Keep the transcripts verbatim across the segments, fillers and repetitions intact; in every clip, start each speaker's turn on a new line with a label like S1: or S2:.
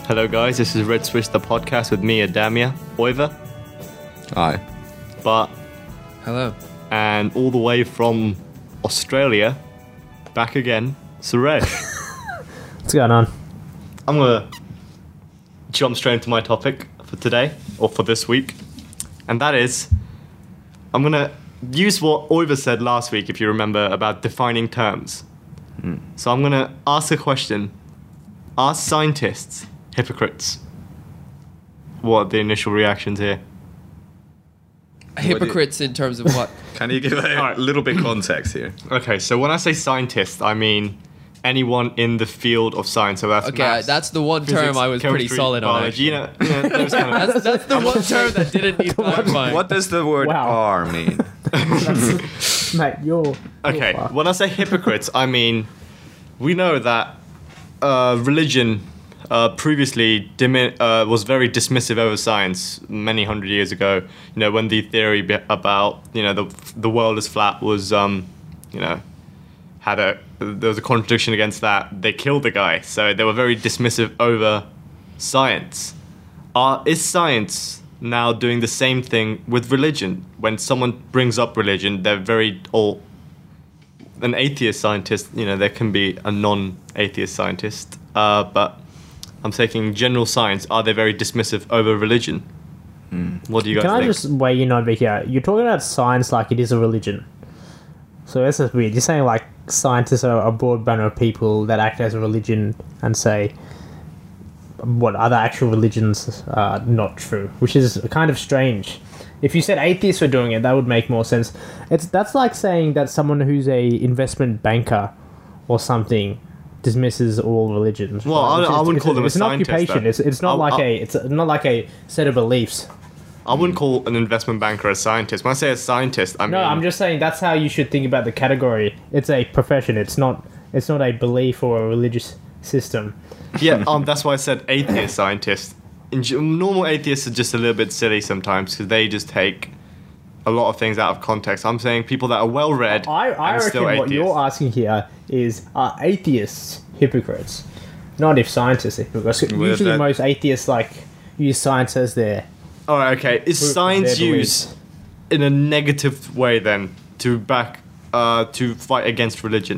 S1: Hello guys, this is Red Switch the podcast with me, Adamia, Oiver,
S2: Hi.
S1: Bart,
S3: Hello.
S1: and all the way from Australia, back again, Suresh.
S4: What's going on?
S1: I'm gonna jump straight into my topic for today, or for this week, and that is, I'm gonna use what Oiver said last week, if you remember, about defining terms.
S2: Mm.
S1: So I'm gonna ask a question. Are scientists hypocrites? What are the initial reactions here?
S3: Hypocrites in terms of what?
S2: Can you give a
S1: Alright.
S2: little bit context here?
S1: Okay, so when I say scientist, I mean anyone in the field of science. So that's
S3: Okay,
S1: maths,
S3: that's the one term
S1: physics,
S3: I was pretty
S1: chemistry,
S3: solid on.
S1: biology,
S3: Actually.
S1: you know, you know, those kind of-
S3: That's, that's the one term that didn't need clarifying.
S2: What does the word
S4: Wow.
S2: "are" mean?
S4: Mate, you're...
S1: Okay,
S4: you're fucked.
S1: when I say hypocrites, I mean we know that uh, religion uh, previously dimi- uh, was very dismissive over science many hundred years ago. You know, when the theory be- about you know the the world is flat was um, you know had a there was a contradiction against that. They killed the guy, so they were very dismissive over science. Uh, is science now doing the same thing with religion? When someone brings up religion, they're very or an atheist scientist, you know, there can be a non-atheist scientist, uh, but I'm taking general science. Are they very dismissive over religion? What do you guys
S4: Can I
S1: think?
S4: just weigh in over here? You're talking about science like it is a religion. So that's just weird. You're saying like scientists are a broad banner of people that act as a religion and say what other actual religions are not true, which is kind of strange. If you said atheists were doing it, that would make more sense. It's that's like saying that someone who's a investment banker or something dismisses all religions.
S1: Well, I-
S4: Which
S1: I
S4: is-
S1: wouldn't
S4: it's
S1: call them a
S4: It's an
S1: scientist,
S4: occupation.
S1: though.
S4: It's it's not
S1: I'll-
S4: like
S1: I'll-
S4: a it's not like a set of beliefs.
S1: I wouldn't call an investment banker a scientist. When I say a scientist, I mean
S4: No, I'm just saying that's how you should think about the category. It's a profession. It's not. It's not a belief or a religious system.
S1: yeah. Um, that's why I said atheist scientist. In, g- normal atheists are just a little bit silly sometimes because they just take a lot of things out of context. I'm saying people that are well read
S4: I, I
S1: and
S4: reckon
S1: still
S4: what
S1: atheists.
S4: you're asking here is are atheists hypocrites? Not if scientists are hypocrites.
S2: Well,
S4: Usually,
S2: that-
S4: most atheists like use science as their.
S1: All right, okay. Is
S4: Proof of
S1: science
S4: their
S1: used
S4: beliefs.
S1: in a negative way then to back uh, to fight against religion?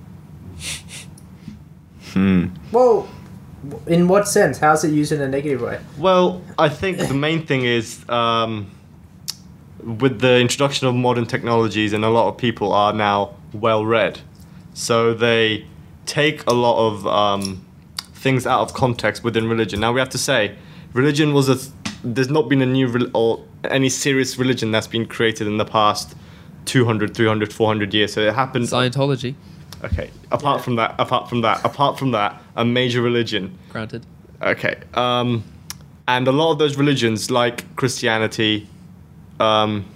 S4: Well, in what sense? How's it used in a negative way?
S1: Well, I think the main thing is um, with the introduction of modern technologies, and a lot of people are now well read, so they take a lot of um, things out of context within religion. Now we have to say, religion was a. Th- there's not been a new re- or any serious religion that's been created in the past two hundred, three hundred, four hundred years. So it happened.
S3: Scientology,
S1: Okay. Apart
S4: Yeah.
S1: from that, apart from that, apart from that, a major religion.
S3: granted.
S1: Okay. Um, and a lot of those religions, like Christianity, um,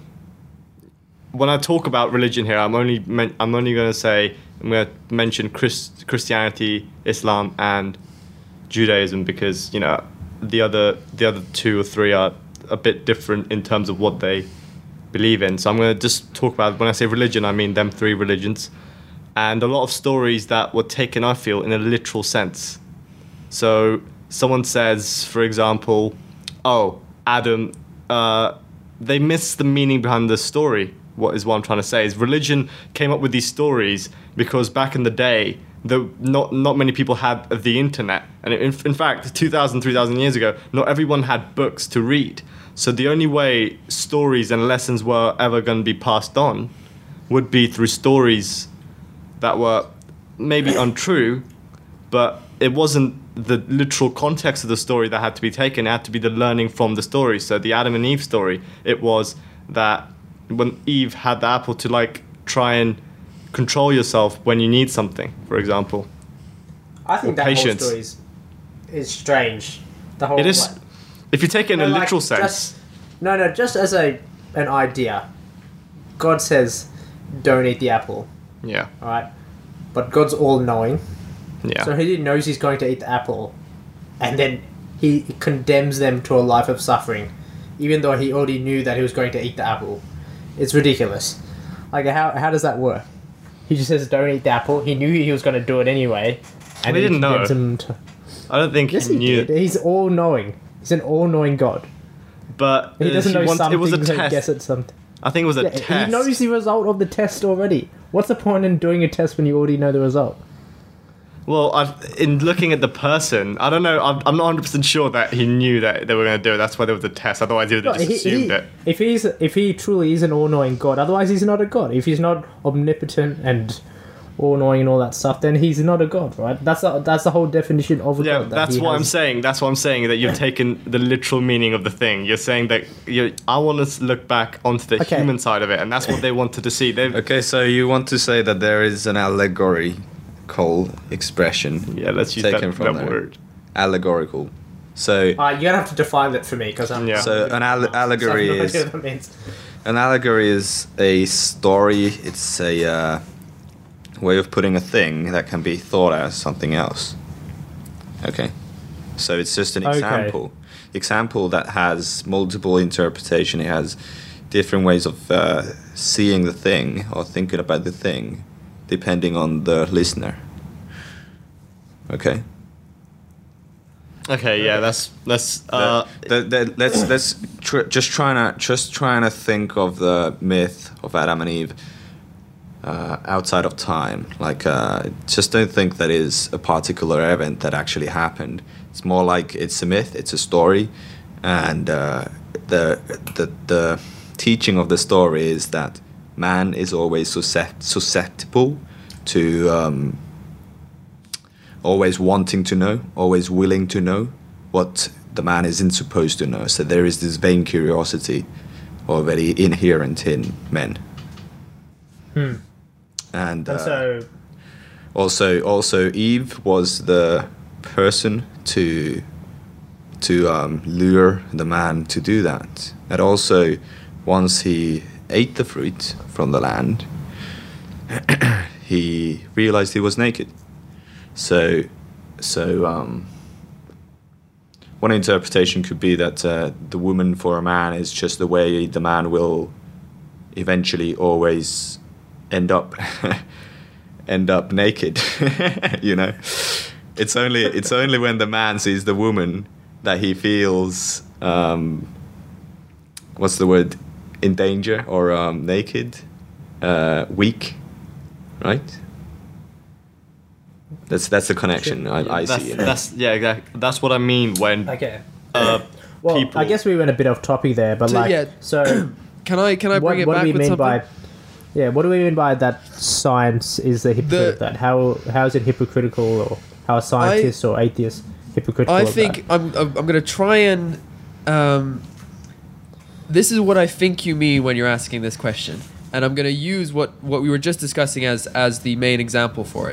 S1: when I talk about religion here, I'm only men- I'm only going to say I'm going to mention Christ- Christianity, Islam, and Judaism because you know the other the other two or three are a bit different in terms of what they believe in. So I'm going to just talk about when I say religion, I mean them three religions, and a lot of stories that were taken, I feel, in a literal sense. So someone says, for example, "Oh, Adam," uh, they miss the meaning behind the story. What is what I'm trying to say is religion came up with these stories because back in the day, the, not not many people had the internet, and in, in fact, two thousand, three thousand years ago, not everyone had books to read. So the only way stories and lessons were ever going to be passed on would be through stories that were maybe untrue, but it wasn't the literal context of the story that had to be taken. It had to be the learning from the story. So the Adam and Eve story, it was that when Eve had the apple to like try and control yourself when you need something, for example.
S4: I think
S1: Or
S4: that
S1: patience.
S4: whole story is, is strange. The whole
S1: It is,
S4: like-
S1: if you take it in
S4: No,
S1: a
S4: like,
S1: literal sense.
S4: just- no, no, just as a an idea. God says, "Don't eat the apple."
S1: Yeah,
S4: All right, but God's all knowing,
S1: yeah.
S4: so he knows he's going to eat the apple, and then he condemns them to a life of suffering, even though he already knew that he was going to eat the apple. It's ridiculous. Like, how how does that work? He just says, "Don't eat the apple." He knew he was going to do it anyway, and
S1: He
S4: he
S1: didn't know.
S4: condemns him to
S1: I don't think
S4: Yes,
S1: he
S4: he
S1: knew.
S4: did. He's all knowing. He's an all knowing God.
S1: But
S4: He
S1: uh,
S4: doesn't know
S1: want-
S4: something.
S1: It was a
S4: so he
S1: test.
S4: guess at something.
S1: I think it was a
S4: Yeah,
S1: test.
S4: he knows the result of the test already. What's the point in doing a test when you already know the result?
S1: Well, I've, in looking at the person, I don't know. I'm, I'm not one hundred percent sure that he knew that they were going to do it. That's why there was a test. Otherwise, he would have
S4: No,
S1: just
S4: he-
S1: assumed
S4: he-
S1: it.
S4: If he's if he truly is an all-knowing God, otherwise he's not a God. If he's not omnipotent and all-knowing and all that stuff, then he's not a God, right? That's the, that's the whole definition of a
S1: Yeah,
S4: God. that
S1: that's
S4: he
S1: what I'm
S4: has.
S1: saying. That's what I'm saying. That you've taken the literal meaning of the thing. You're saying that you. I want to look back onto the
S4: Okay.
S1: human side of it, and that's what they wanted to see. They.
S2: Okay, so you want to say that there is an allegorical expression
S1: Yeah, let's use
S2: taken
S1: that,
S2: from
S1: that
S2: there.
S1: word.
S2: Allegorical. So,
S4: Uh, you're gonna have to define it for me because I'm.
S1: Yeah.
S2: So an alle- allegory
S4: I have no
S2: is-
S4: idea what that means.
S2: an allegory is a story. It's a uh, way of putting a thing that can be thought as something else. Okay, so it's just an
S4: Okay.
S2: example. Example that has multiple interpretation. It has different ways of uh, seeing the thing or thinking about the thing, depending on the listener. Okay.
S1: Okay, yeah, that's that's. Uh,
S2: the, the, the, let's let's tr- just trying to just trying to think of the myth of Adam and Eve uh, outside of time. Like, uh, just don't think that is a particular event that actually happened. It's more like it's a myth. It's a story, and uh, the the the teaching of the story is that man is always suscept- susceptible to. Um, always wanting to know, always willing to know what the man isn't supposed to know. So there is this vain curiosity already inherent in men.
S4: Hmm.
S2: And uh,
S4: And so,
S2: also, also Eve was the person to to um, lure the man to do that. And also, once he ate the fruit from the land, he realized he was naked. So, so um, one interpretation could be that uh, the woman for a man is just the way the man will eventually always end up end up naked. You know, it's only it's only when the man sees the woman that he feels um, what's the word, in danger or um, naked, uh, weak, right? That's that's the connection I, I
S1: that's,
S2: see.
S1: that's yeah, exactly. That's what I mean when
S4: okay.
S1: uh,
S4: Well,
S1: people.
S4: I guess we went a bit off topic there, but
S3: So,
S4: like,
S3: yeah.
S4: so
S3: Can I can I
S4: what,
S3: bring it
S4: what
S3: back
S4: do we
S3: with
S4: mean
S3: something?
S4: by? Yeah, what do we mean by that? Science is the hypocrite
S3: The-
S4: of that. How how is it hypocritical, or how are scientists or atheists hypocritical?
S3: I
S4: of
S3: think
S4: that?
S3: I'm I'm I'm gonna try and um, this is what I think you mean when you're asking this question, and I'm gonna use what what we were just discussing as as the main example for it.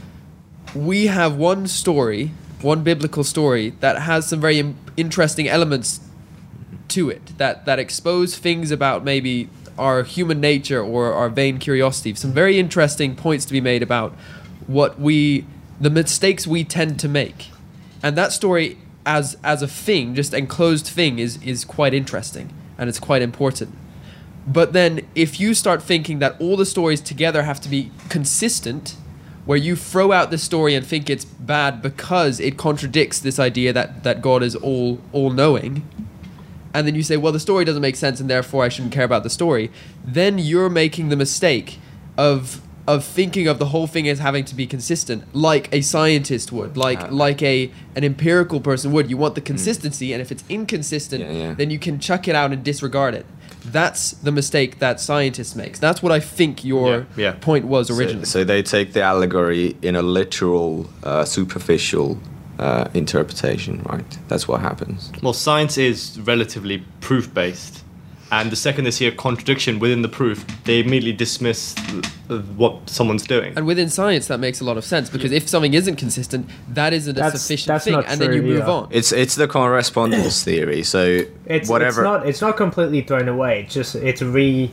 S3: We have one story, one biblical story that has some very im- interesting elements to it that that expose things about maybe our human nature or our vain curiosity. Some very interesting points to be made about what we the mistakes we tend to make. And that story as as a thing, just enclosed thing, is is quite interesting and it's quite important. But then if you start thinking that all the stories together have to be consistent, where you throw out the story and think it's bad because it contradicts this idea that, that God is all all knowing, and then you say, well, the story doesn't make sense and therefore I shouldn't care about the story, then you're making the mistake of of thinking of the whole thing as having to be consistent, like a scientist would, like
S2: Ah.
S3: like a an empirical person would. You want the consistency, and if it's inconsistent,
S2: Yeah, yeah.
S3: then you can chuck it out and disregard it. That's the mistake that scientists make. That's what I think your
S1: Yeah, yeah.
S3: point was
S2: So,
S3: originally.
S2: so they take the allegory in a literal, uh, superficial uh, interpretation, right? That's what happens.
S1: Well, science is relatively proof-based, and the second they see a contradiction within the proof, they immediately dismiss uh, what someone's doing.
S3: And within science, that makes a lot of sense, because if something isn't consistent, that isn't a
S4: That's-
S3: sufficient
S4: that's
S3: thing,
S4: not
S3: and then you
S4: true,
S3: move
S4: yeah.
S3: on.
S2: It's it's the correspondence theory. So
S4: It's
S2: whatever.
S4: it's not it's not completely thrown away. It's just it's re.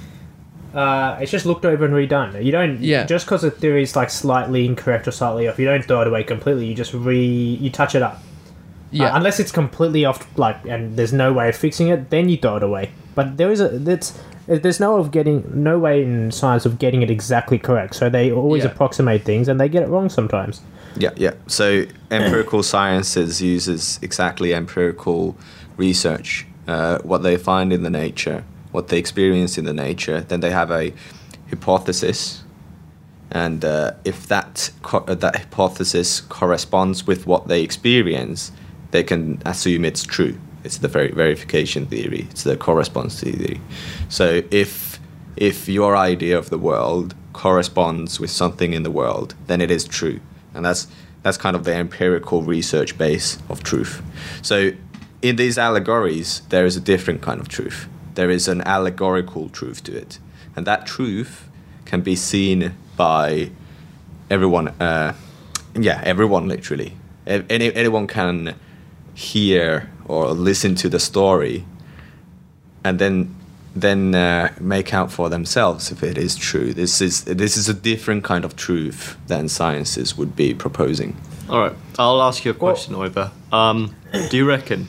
S4: Uh, it's just looked over and redone. You don't
S3: Yeah.
S4: just because a theory is like slightly incorrect or slightly off. You don't throw it away completely. You just re you touch it up.
S3: Yeah.
S4: Uh, unless it's completely off, like, and there's no way of fixing it, then you throw it away. But there is a that's there's no of getting no way in science of getting it exactly correct. So they always
S3: Yeah.
S4: approximate things, and they get it wrong sometimes.
S2: Yeah, yeah. So empirical sciences uses exactly empirical research, uh, what they find in the nature, what they experience in the nature. Then they have a hypothesis, and uh, if that co- uh, that hypothesis corresponds with what they experience, they can assume it's true. It's the ver- verification theory. It's the correspondence theory. So if if your idea of the world corresponds with something in the world, then it is true. And that's that's kind of the empirical research base of truth. So in these allegories, there is a different kind of truth. There is an allegorical truth to it. And that truth can be seen by everyone, uh, yeah, everyone literally. A- Any, anyone can hear or listen to the story and then then uh, make out for themselves if it is true. This is this is a different kind of truth than sciences would be proposing.
S1: All right, I'll ask you a question, Oiva. Um, do you reckon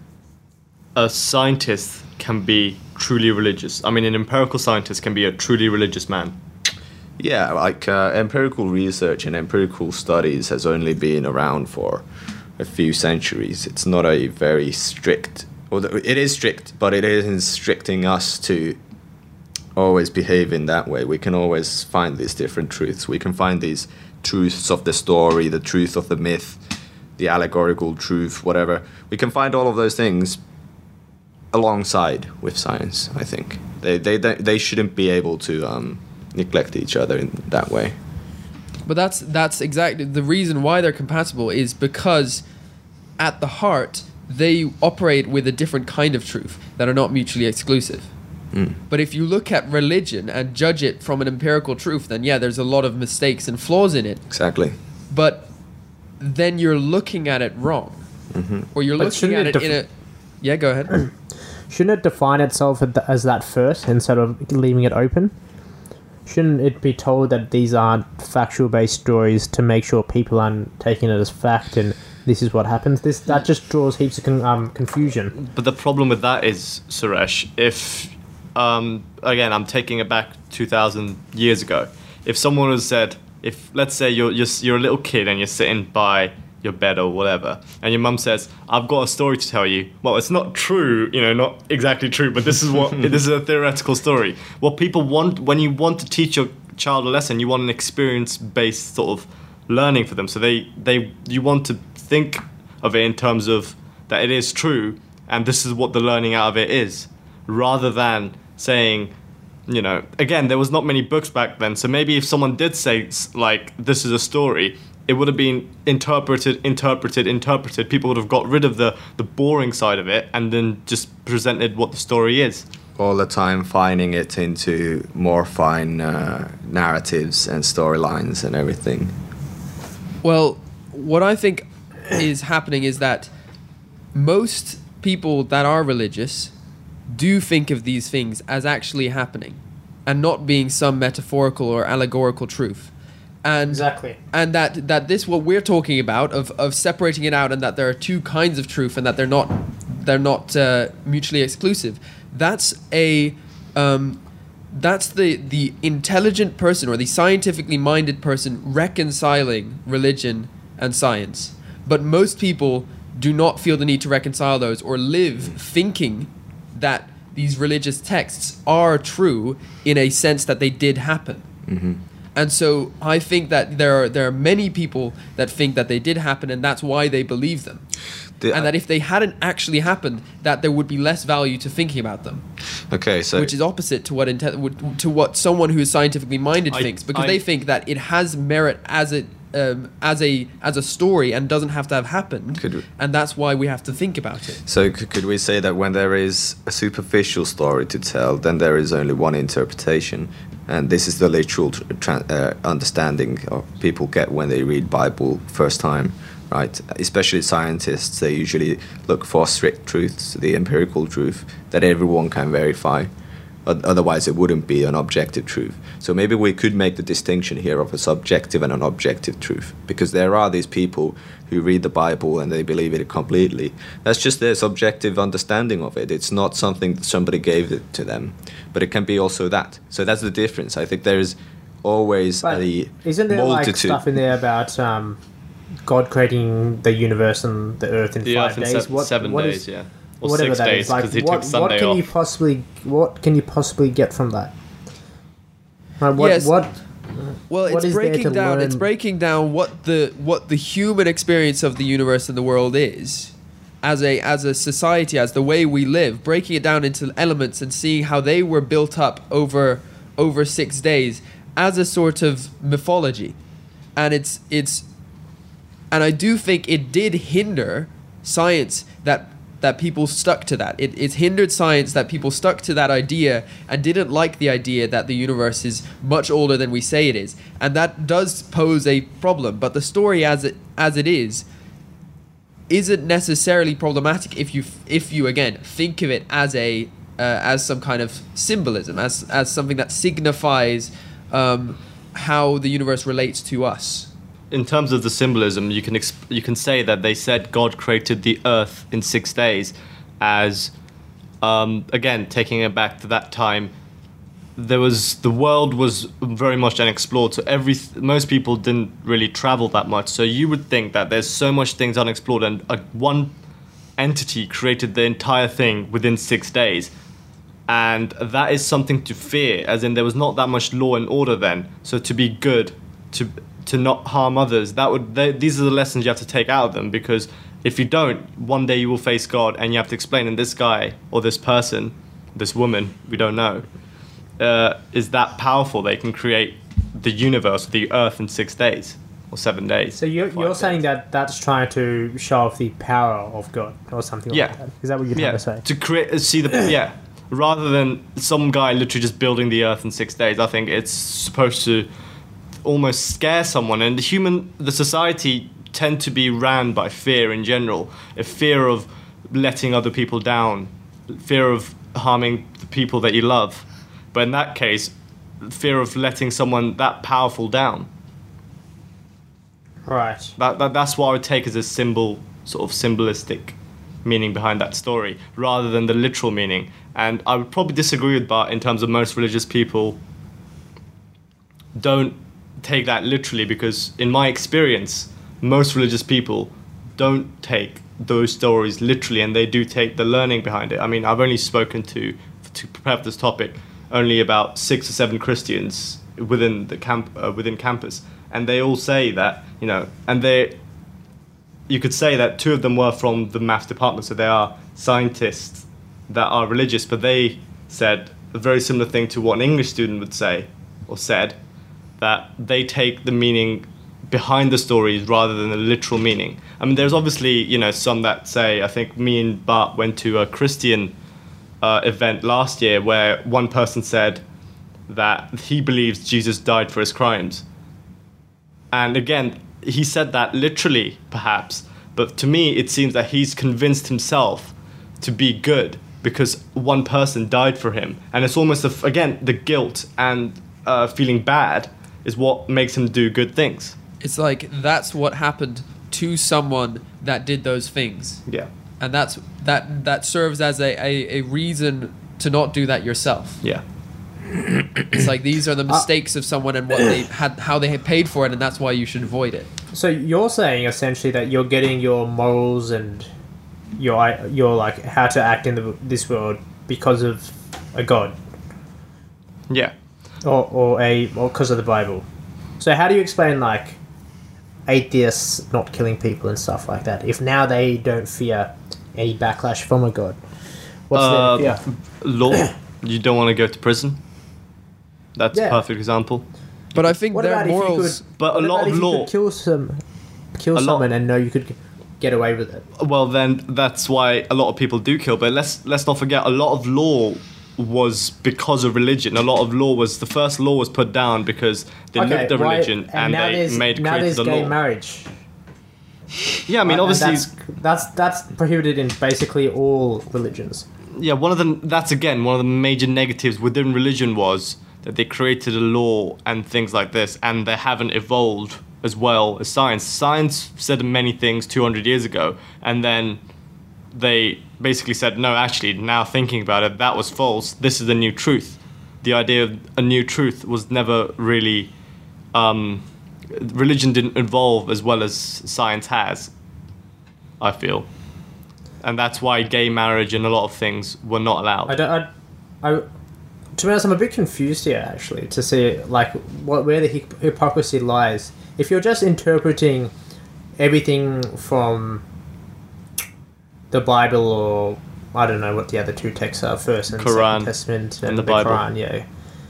S1: a scientist can be truly religious? I mean, an empirical scientist can be a truly religious man.
S2: Yeah, like uh, empirical research and empirical studies has only been around for a few centuries. It's not a very strict, although it is strict, but it isn't restricting us to always behave in that way. We can always find these different truths. We can find these truths of the story, the truth of the myth, the allegorical truth, whatever. We can find all of those things alongside with science, I think. They they they, they shouldn't be able to um, neglect each other in that way.
S3: But that's that's exactly the reason why they're compatible, is because at the heart they operate with a different kind of truth that are not mutually exclusive.
S2: Mm.
S3: But if you look at religion and judge it from an empirical truth, then yeah, there's a lot of mistakes and flaws in it.
S2: Exactly.
S3: But then you're looking at it wrong,
S2: Mm-hmm.
S3: or you're
S4: But
S3: looking
S4: shouldn't
S3: at
S4: it
S3: it in
S4: def-
S3: a. Yeah, go ahead.
S4: Shouldn't it define itself at the- as that first instead of leaving it open? Shouldn't it be told that these aren't factual-based stories to make sure people aren't taking it as fact and this is what happens? This that just draws heaps of con- um, confusion.
S1: But the problem with that is, Suresh, if, um, again, I'm taking it back two thousand years ago. If someone has said, if, let's say you're, you're, you're a little kid and you're sitting by your bed or whatever, and your mum says, I've got a story to tell you. Well, it's not true, you know, not exactly true, but this is what, this is a theoretical story. What people want, when you want to teach your child a lesson, you want an experience-based sort of learning for them. So they, they, you want to think of it in terms of that it is true, and this is what the learning out of it is, rather than saying, you know, again, there was not many books back then, so maybe if someone did say, like, this is a story, it would have been interpreted, interpreted, interpreted. People would have got rid of the, the boring side of it and then just presented what the story is.
S2: All the time finding it into more fine uh, narratives and storylines and everything.
S3: Well, what I think is happening is that most people that are religious do think of these things as actually happening and not being some metaphorical or allegorical truth. And
S4: Exactly.
S3: and that, that this what we're talking about of, of separating it out, and that there are two kinds of truth and that they're not they're not uh, mutually exclusive. That's a um, that's the the intelligent person or the scientifically minded person reconciling religion and science. But most people do not feel the need to reconcile those or live thinking that these religious texts are true in a sense that they did happen.
S2: Mm-hmm.
S3: And so I think that there are there are many people that think that they did happen, and that's why they believe them.
S2: The-
S3: And that if they hadn't actually happened, that there would be less value to thinking about them,
S2: Okay, so
S3: which is opposite to what inte- would- to what someone who is scientifically minded
S1: I-
S3: thinks, because
S1: I-
S3: they think that it has merit as a um, as a as a story and doesn't have to have happened,
S2: Could we-
S3: and that's why we have to think about it.
S2: So c- could we say that when there is a superficial story to tell, then there is only one interpretation, and this is the literal tr- tra- uh, understanding of people get when they read Bible first time, right? Especially scientists, they usually look for strict truths, the empirical truth that everyone can verify, O- Otherwise, it wouldn't be an objective truth. So maybe we could make the distinction here of a subjective and an objective truth, because there are these people who read the Bible and they believe it completely. That's just their subjective understanding of it. It's not something that somebody gave it to them, but it can be also that. So that's the difference. I think there is always
S4: But
S2: a
S4: isn't there like
S2: multitude.
S4: stuff in there about um, God creating the universe and the earth in
S1: The
S4: five
S1: Earth in
S4: days?
S1: se- seven
S4: what
S1: days,
S4: is-
S1: yeah, or
S4: whatever
S1: six
S4: that
S1: days
S4: is. Like,
S1: because he
S4: what,
S1: took Sunday
S4: what can
S1: off.
S4: you possibly what can you possibly get from that? Like, what
S3: Yes.
S4: what
S3: Well,
S4: What
S3: it's
S4: is there
S3: breaking
S4: to
S3: down. It's
S4: learn?
S3: breaking down what the what the human experience of the universe and the world is, as a as a society, as the way we live. Breaking it down into elements and seeing how they were built up over over six days as a sort of mythology, and it's it's, and I do think it did hinder science that. That people stuck to that. It, it hindered science that people stuck to that idea and didn't like the idea that the universe is much older than we say it is. And that does pose a problem. But the story as it as it is isn't necessarily problematic if you if you again think of it as a uh, as some kind of symbolism, as as something that signifies um, how the universe relates to us.
S1: In terms of the symbolism, you can exp- you can say that they said God created the earth in six days, as um, again taking it back to that time, there was the world was very much unexplored. So every most people didn't really travel that much. So you would think that there's so much things unexplored, and uh, one entity created the entire thing within six days, and that is something to fear. As in, there was not that much law and order then. So to be good, to to not harm others, that would they, these are the lessons you have to take out of them, because if you don't, one day you will face God and you have to explain, and this guy or this person, this woman, we don't know, uh, is that powerful. They can create the universe, the earth in six days or seven days.
S4: So you're,
S1: five
S4: you're
S1: days.
S4: saying that that's trying to show off the power of God or something
S1: Yeah.
S4: like that? Is that what you're trying
S1: Yeah,
S4: to say?
S1: to create, see the yeah, rather than some guy literally just building the earth in six days. I think it's supposed to almost scare someone, and the human, the society tend to be ran by fear in general, a fear of letting other people down, fear of harming the people that you love, but in that case, fear of letting someone that powerful down.
S4: Right.
S1: That, that that's what I would take as a symbol, sort of symbolistic meaning behind that story, rather than the literal meaning. And I would probably disagree with Bart in terms of most religious people don't take that literally, because in my experience, most religious people don't take those stories literally, and they do take the learning behind it. I mean, I've only spoken to, to prepare for this topic, only about six or seven Christians within the camp, uh, within campus, and they all say that, you know, and they, you could say that two of them were from the maths department, so they are scientists that are religious, but they said a very similar thing to what an English student would say, or said, that they take the meaning behind the stories rather than the literal meaning. I mean, there's obviously, you know, some that say, I think me and Bart went to a Christian uh, event last year where one person said that he believes Jesus died for his crimes. And again, he said that literally, perhaps, but to me, it seems that he's convinced himself to be good because one person died for him. And it's almost, a, again, the guilt and uh, feeling bad is what makes him do good things.
S3: It's like that's what happened to someone that did those things,
S1: Yeah.
S3: and that's that that serves as a, a, a reason to not do that yourself.
S1: Yeah.
S3: It's like these are the mistakes of someone and what they had, how they had paid for it, and that's why you should avoid it.
S4: So you're saying essentially that you're getting your morals and your i- your like how to act in the, this world because of a god
S1: Yeah.
S4: or or a or because of the Bible. So how do you explain like atheists not killing people and stuff like that if now they don't fear any backlash from a god? What's
S1: Uh,
S4: their fear?
S1: Law. You don't want to go to prison. That's
S4: Yeah.
S1: a perfect example.
S3: But I think
S4: What
S3: their
S4: about if you
S3: morals.
S4: could?
S1: But a
S4: what
S1: lot
S4: about
S1: of
S4: if you
S1: law-
S4: could kill some, kill
S1: A lot-
S4: someone and know you could get away with it.
S1: Well, then that's why a lot of people do kill. But let's let's not forget, a lot of law was because of religion. A lot of law was the first law was put down because they looked at
S4: why-
S1: religion and,
S4: now
S1: they
S4: there's-
S1: made
S4: now
S1: created
S4: there's
S1: the
S4: gay
S1: law.
S4: marriage.
S1: Yeah, I mean,
S4: Right, and
S1: obviously,
S4: that's, that's that's prohibited in basically all religions.
S1: yeah, one of the that's again one of the major negatives within religion was that they created a law and things like this, and they haven't evolved as well as science. Science said many things two hundred years ago, and then they basically said, no, actually, now thinking about it, that was false. This is the new truth. The idea of a new truth was never really. Um, religion didn't evolve as well as science has, I feel. And that's why gay marriage and a lot of things were not allowed.
S4: I don't. I, I, to be honest, I'm a bit confused here actually to see like what where the hip- hypocrisy lies. If you're just interpreting everything from the Bible, or I don't know what the other two texts are, First and
S1: Quran
S4: Second Testament, and,
S1: and the
S4: the,
S1: Bible.
S4: Quran, yeah.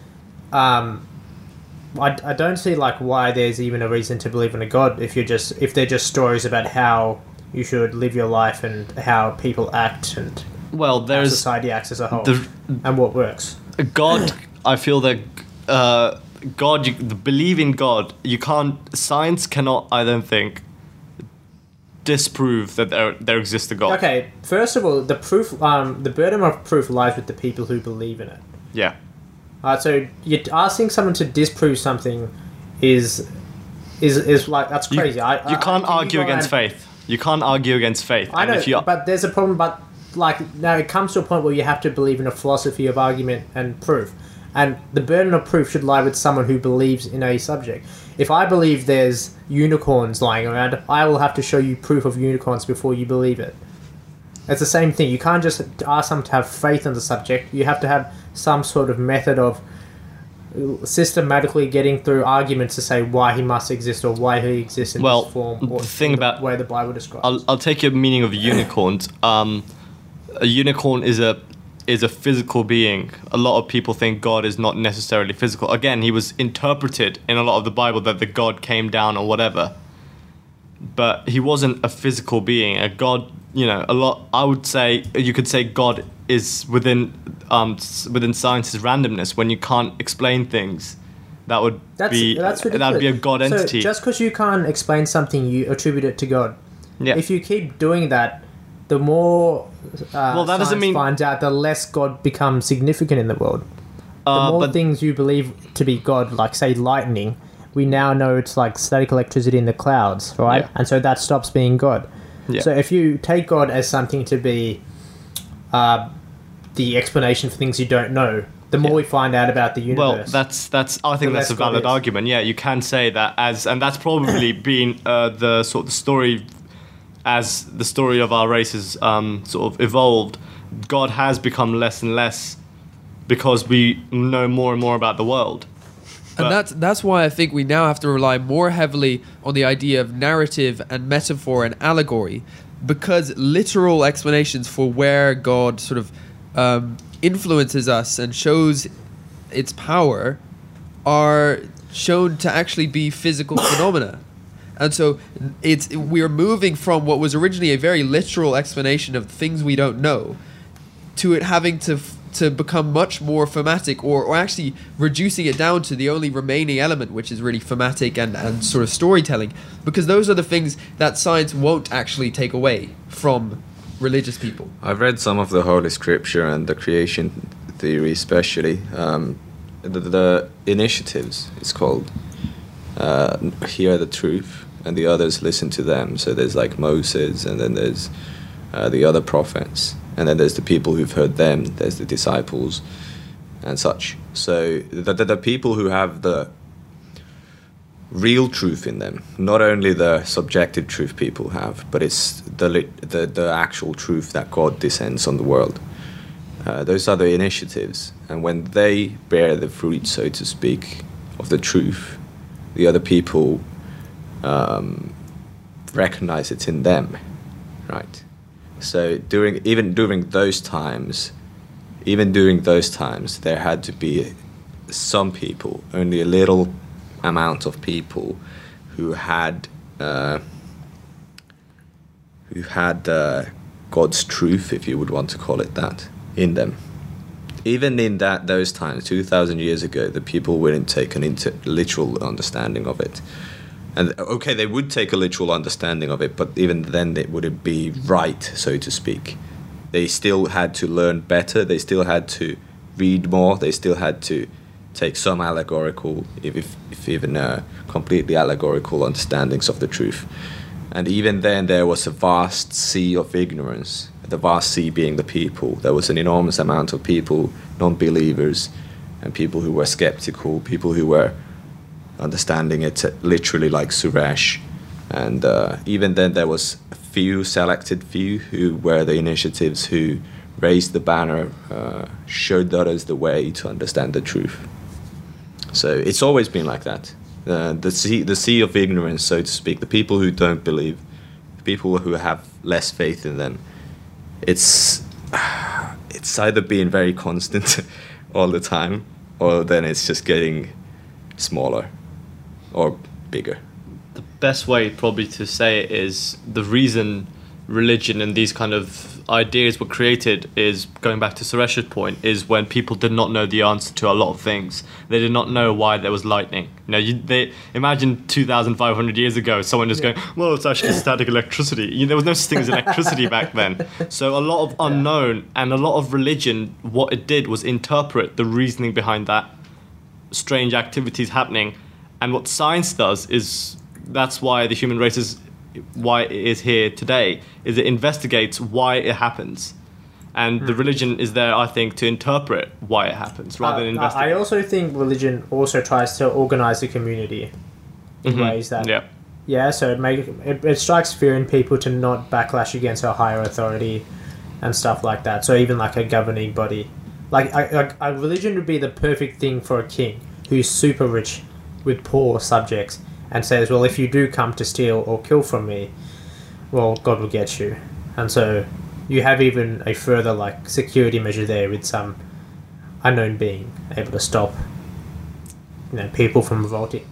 S4: Um, I, I don't see like why there's even a reason to believe in a God if you're just if they're just stories about how you should live your life and how people act and
S1: Well,
S4: how
S1: there's
S4: society acts as a whole
S1: the-
S4: and what works.
S1: God. I feel that uh, God, you, the believe in God. You can't. Science cannot, I don't think, disprove that there there exists a God.
S4: Okay, first of all, the proof, um, the burden of proof lies with the people who believe in it.
S1: Yeah.
S4: Uh, so you're asking someone to disprove something is is is like that's
S1: You,
S4: crazy. I,
S1: you
S4: I-
S1: can't
S4: can
S1: argue
S4: go
S1: against
S4: around-
S1: faith. You can't argue against faith.
S4: I
S1: And
S4: know,
S1: if you,
S4: but there's a problem. But like now, it comes to a point where you have to believe in a philosophy of argument and proof, and the burden of proof should lie with someone who believes in a subject. If I believe there's unicorns lying around, I will have to show you proof of unicorns before you believe it. It's the same thing. You can't just ask someone to have faith on the subject. You have to have some sort of method of systematically getting through arguments to say why he must exist or why he exists in
S1: Well,
S4: this form or
S1: the thing
S4: in
S1: about-
S4: the way the Bible describes.
S1: I'll I'll take your meaning of unicorns. Um, a unicorn is a is a physical being. A lot of people think God is not necessarily physical. Again, he was interpreted in a lot of the Bible that the God came down or whatever. But he wasn't a physical being. A God, you know, a lot. I would say you could say God is within um s- within science's randomness. When you can't explain things, that would
S4: That's
S1: be
S4: that's ridiculous.
S1: that'd be a God entity.
S4: So just because you can't explain something, you attribute it to God.
S1: Yeah.
S4: If you keep doing that, the more uh,
S1: Well, that doesn't
S4: science
S1: mean-
S4: finds out, the less God becomes significant in the world. The
S1: Uh,
S4: more
S1: but-
S4: things you believe to be God, like say lightning, we now know it's like static electricity in the clouds, right?
S1: Yeah.
S4: And so that stops being God.
S1: Yeah.
S4: So if you take God as something to be uh, the explanation for things you don't know, the more
S1: Yeah.
S4: we find out about the universe.
S1: Well, that's that's. I think
S4: The
S1: that's a
S4: less God
S1: valid
S4: is.
S1: argument. Yeah, you can say that as, and that's probably been uh, the sort of the story, as the story of our race has um, sort of evolved. God has become less and less because we know more and more about the world. But-
S3: And that's that's why I think we now have to rely more heavily on the idea of narrative and metaphor and allegory, because literal explanations for where God sort of um, influences us and shows its power are shown to actually be physical phenomena. And so it's we are moving from what was originally a very literal explanation of things we don't know to it having to f- to become much more thematic, or, or actually reducing it down to the only remaining element, which is really thematic and, and sort of storytelling, because those are the things that science won't actually take away from religious people.
S2: I've read some of the Holy Scripture and the creation theory, especially um, the, the initiatives. It's called uh, "Hear the Truth," and the others listen to them. So there's like Moses, and then there's uh, the other prophets, and then there's the people who've heard them. There's the disciples, and such. So the the, the people who have the real truth in them, not only the subjective truth people have, but it's the li- the, the actual truth that God descends on the world. Uh, those are the initiatives, and when they bear the fruit, so to speak, of the truth, the other people um, recognize it in them, right? So during even during those times, even during those times, there had to be some people, only a little amount of people, who had uh, who had uh, God's truth, if you would want to call it that, in them. Even in that those times, two thousand years ago, the people wouldn't take an inter- literal understanding of it. And okay, they would take a literal understanding of it, but even then it wouldn't be right, so to speak. they still had to learn better. They still had to read more. They still had to take some allegorical, if, if, if even uh, completely allegorical understandings of the truth. And even then, there was a vast sea of ignorance, the vast sea being the people. There was an enormous amount of people, non-believers, and people who were skeptical, people who were understanding it literally like Suresh. And uh, even then, there was a few, selected few, who were the initiatives who raised the banner, uh, showed others the way to understand the truth. So it's always been like that. Uh, the sea, the sea of ignorance, so to speak, the people who don't believe, the people who have less faith in them, it's it's either being very constant all the time, or then it's just getting smaller or bigger.
S1: The best way probably to say it is the reason religion and these kind of ideas were created is, going back to Suresh's point, is when people did not know the answer to a lot of things. They did not know why there was lightning. You know, you, they imagine two thousand five hundred years ago, someone just
S4: Yeah.
S1: going, well, it's actually static electricity. You know, there was no such thing as electricity back then. So a lot of unknown, and a lot of religion, what it did was interpret the reasoning behind that strange activities happening. And what science does is, that's why the human race is, why it is here today, is it investigates why it happens, and the religion is there, I think, to interpret why it happens rather than
S4: Uh,
S1: investigate.
S4: I also think religion also tries to organize the community in
S1: Mhm.
S4: ways that
S1: yeah,
S4: yeah, so it make it, it strikes fear in people to not backlash against a higher authority and stuff like that. So even like a governing body, like a, a, a religion would be the perfect thing for a king who's super rich with poor subjects and says, well, if you do come to steal or kill from me, well, God will get you. And so you have even a further like security measure there with some unknown being able to stop, you know, people from revolting.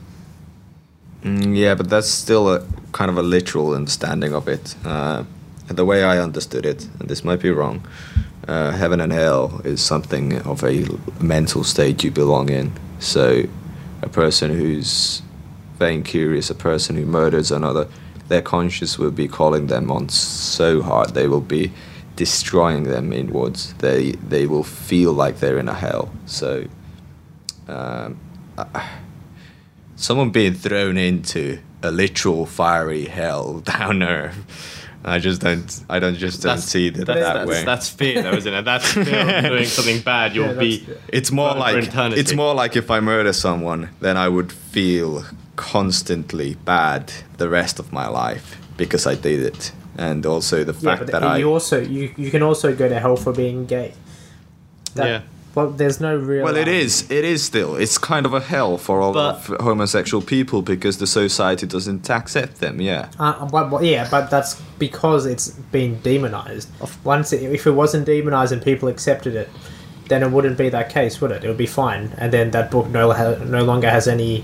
S2: Mm, yeah, but that's still a kind of a literal understanding of it. Uh, and the way I understood it, and this might be wrong, uh, heaven and hell is something of a mental state you belong in. So a person who's vain curious, a person who murders another, their conscience will be calling them on so hard, they will be destroying them inwards. They they will feel like they're in a hell. So um, uh, someone being thrown into a literal fiery hell down earth, I just don't I don't just don't see it that,
S1: that's,
S2: that
S1: that's,
S2: way.
S1: that's fear, though, isn't it? That's fear of doing something bad. You'll
S4: Yeah,
S1: be.
S4: that's-
S2: It's more
S1: Burn for
S2: like
S1: eternity.
S2: it's more like if I murder someone, then I would feel constantly bad the rest of my life because I did it, and also the
S4: Yeah,
S2: fact
S4: but
S2: that I
S4: you also you, you can also go to hell for being gay. That,
S1: Yeah.
S4: Well, there's no real.
S2: well, it
S4: um,
S2: is it is still it's kind of a hell for all
S1: But-
S2: of homosexual people because the society doesn't accept them. Yeah,
S4: Uh, but, but yeah, but that's because it's been demonized. Once it, if it wasn't demonized and people accepted it, then it wouldn't be that case, would it? It would be fine, and then that book no ha- no longer has any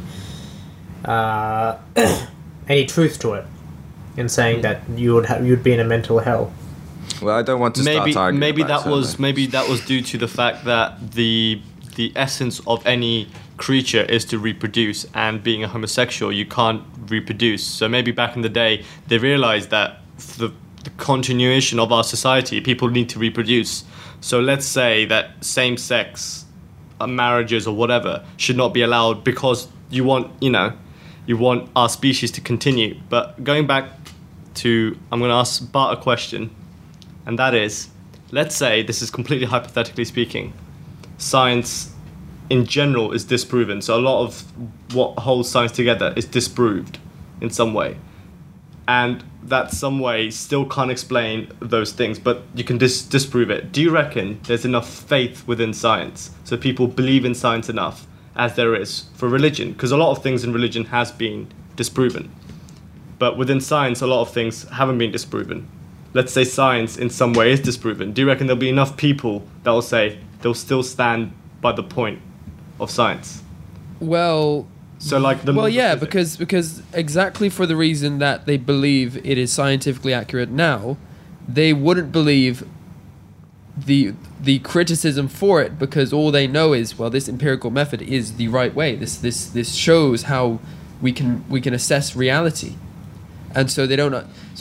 S4: uh, any truth to it in saying that you would ha- you'd be in a mental hell.
S2: well, I don't want to
S1: maybe
S2: start arguing
S1: maybe
S2: about
S1: that was
S2: something.
S1: maybe that was due to the fact that the the essence of any creature is to reproduce, and being a homosexual you can't reproduce. So maybe back in the day they realized that for the, the continuation of our society, people need to reproduce. So let's say that same-sex uh, marriages or whatever should not be allowed because you want, you know, you want our species to continue. But going back to, I'm going to ask Bart a question, and that is, let's say, this is completely hypothetically speaking, science in general is disproven. So a lot of what holds science together is disproved in some way. And that some way still can't explain those things, but you can dis- disprove it. Do you reckon there's enough faith within science so people believe in science enough as there is for religion? Because a lot of things in religion has been disproven. But within science, a lot of things haven't been disproven. Let's say science in some way is disproven. Do you reckon there'll be enough people that will say they'll still stand by the point of science?
S3: Well,
S1: So like the
S3: well,
S1: laws of
S3: yeah,
S1: physics.
S3: because because exactly for the reason that they believe it is scientifically accurate now, they wouldn't believe the the criticism for it because all they know is, well, this empirical method is the right way. This this this shows how we can we can assess reality, and so they don't uh, sort of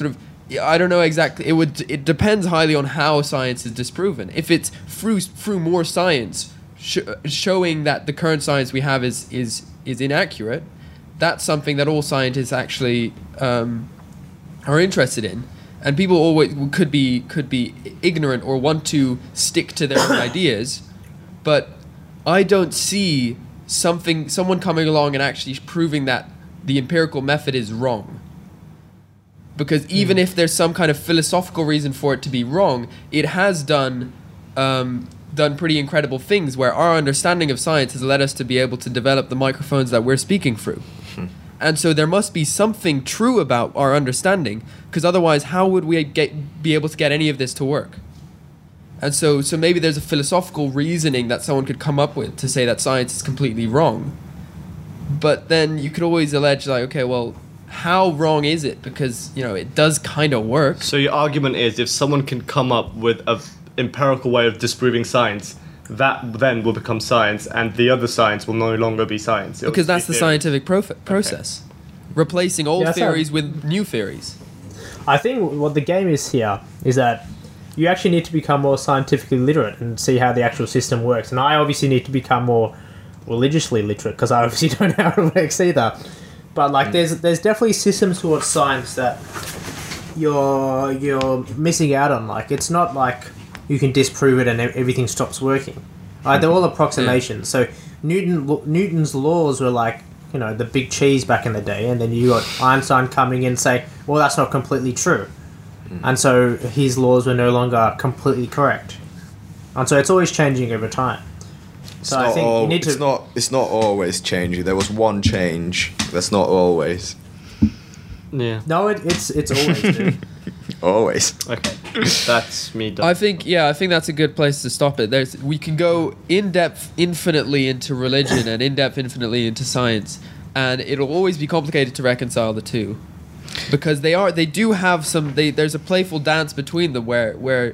S3: Yeah, I don't know exactly. It would. It depends highly on how science is disproven. If it's through through more science sh- showing that the current science we have is is is inaccurate, that's something that all scientists actually um, are interested in. And people always could be could be ignorant or want to stick to their own ideas, but I don't see something someone coming along and actually proving that the empirical method is wrong. Because even mm. if there's some kind of philosophical reason for it to be wrong, it has done um, done pretty incredible things where our understanding of science has led us to be able to develop the microphones that we're speaking through. Hmm. And so there must be something true about our understanding, because otherwise how would we get be able to get any of this to work? And so, so maybe there's a philosophical reasoning that someone could come up with to say that science is completely wrong. But then you could always allege, like, okay, well, how wrong is it? Because, you know, it does kind of work.
S1: So your argument is if someone can come up with an empirical way of disproving science, that then will become science, and the other science will no longer be science. It'll
S3: because that's the
S1: theory.
S3: scientific prof- process. Okay. Replacing old
S4: yeah,
S3: theories
S4: how,
S3: with new theories.
S4: I think what the game is here is that you actually need to become more scientifically literate and see how the actual system works. And I obviously need to become more religiously literate because I obviously don't know how it works either. But like, mm. there's there's definitely systems towards science that you're you're missing out on. Like, it's not like you can disprove it and everything stops working. Like, they're all approximations. Yeah. So Newton Newton's laws were like, you know, the big cheese back in the day, and then you got Einstein coming in and say, well, that's not completely true. Mm. And so his laws were no longer completely correct. And so it's always changing over time.
S2: It's
S4: So
S2: not
S4: I think
S2: al-
S4: you need to.
S2: It's not. It's not always changing. There was one change. That's not always.
S1: Yeah.
S4: No, it, it's it's always dude.
S2: Always.
S1: Okay. That's me done.
S3: I think, yeah, I think that's a good place to stop it. There's, we can go in depth infinitely into religion and in depth infinitely into science, and it'll always be complicated to reconcile the two, because they are they do have some. They, there's a playful dance between them where where.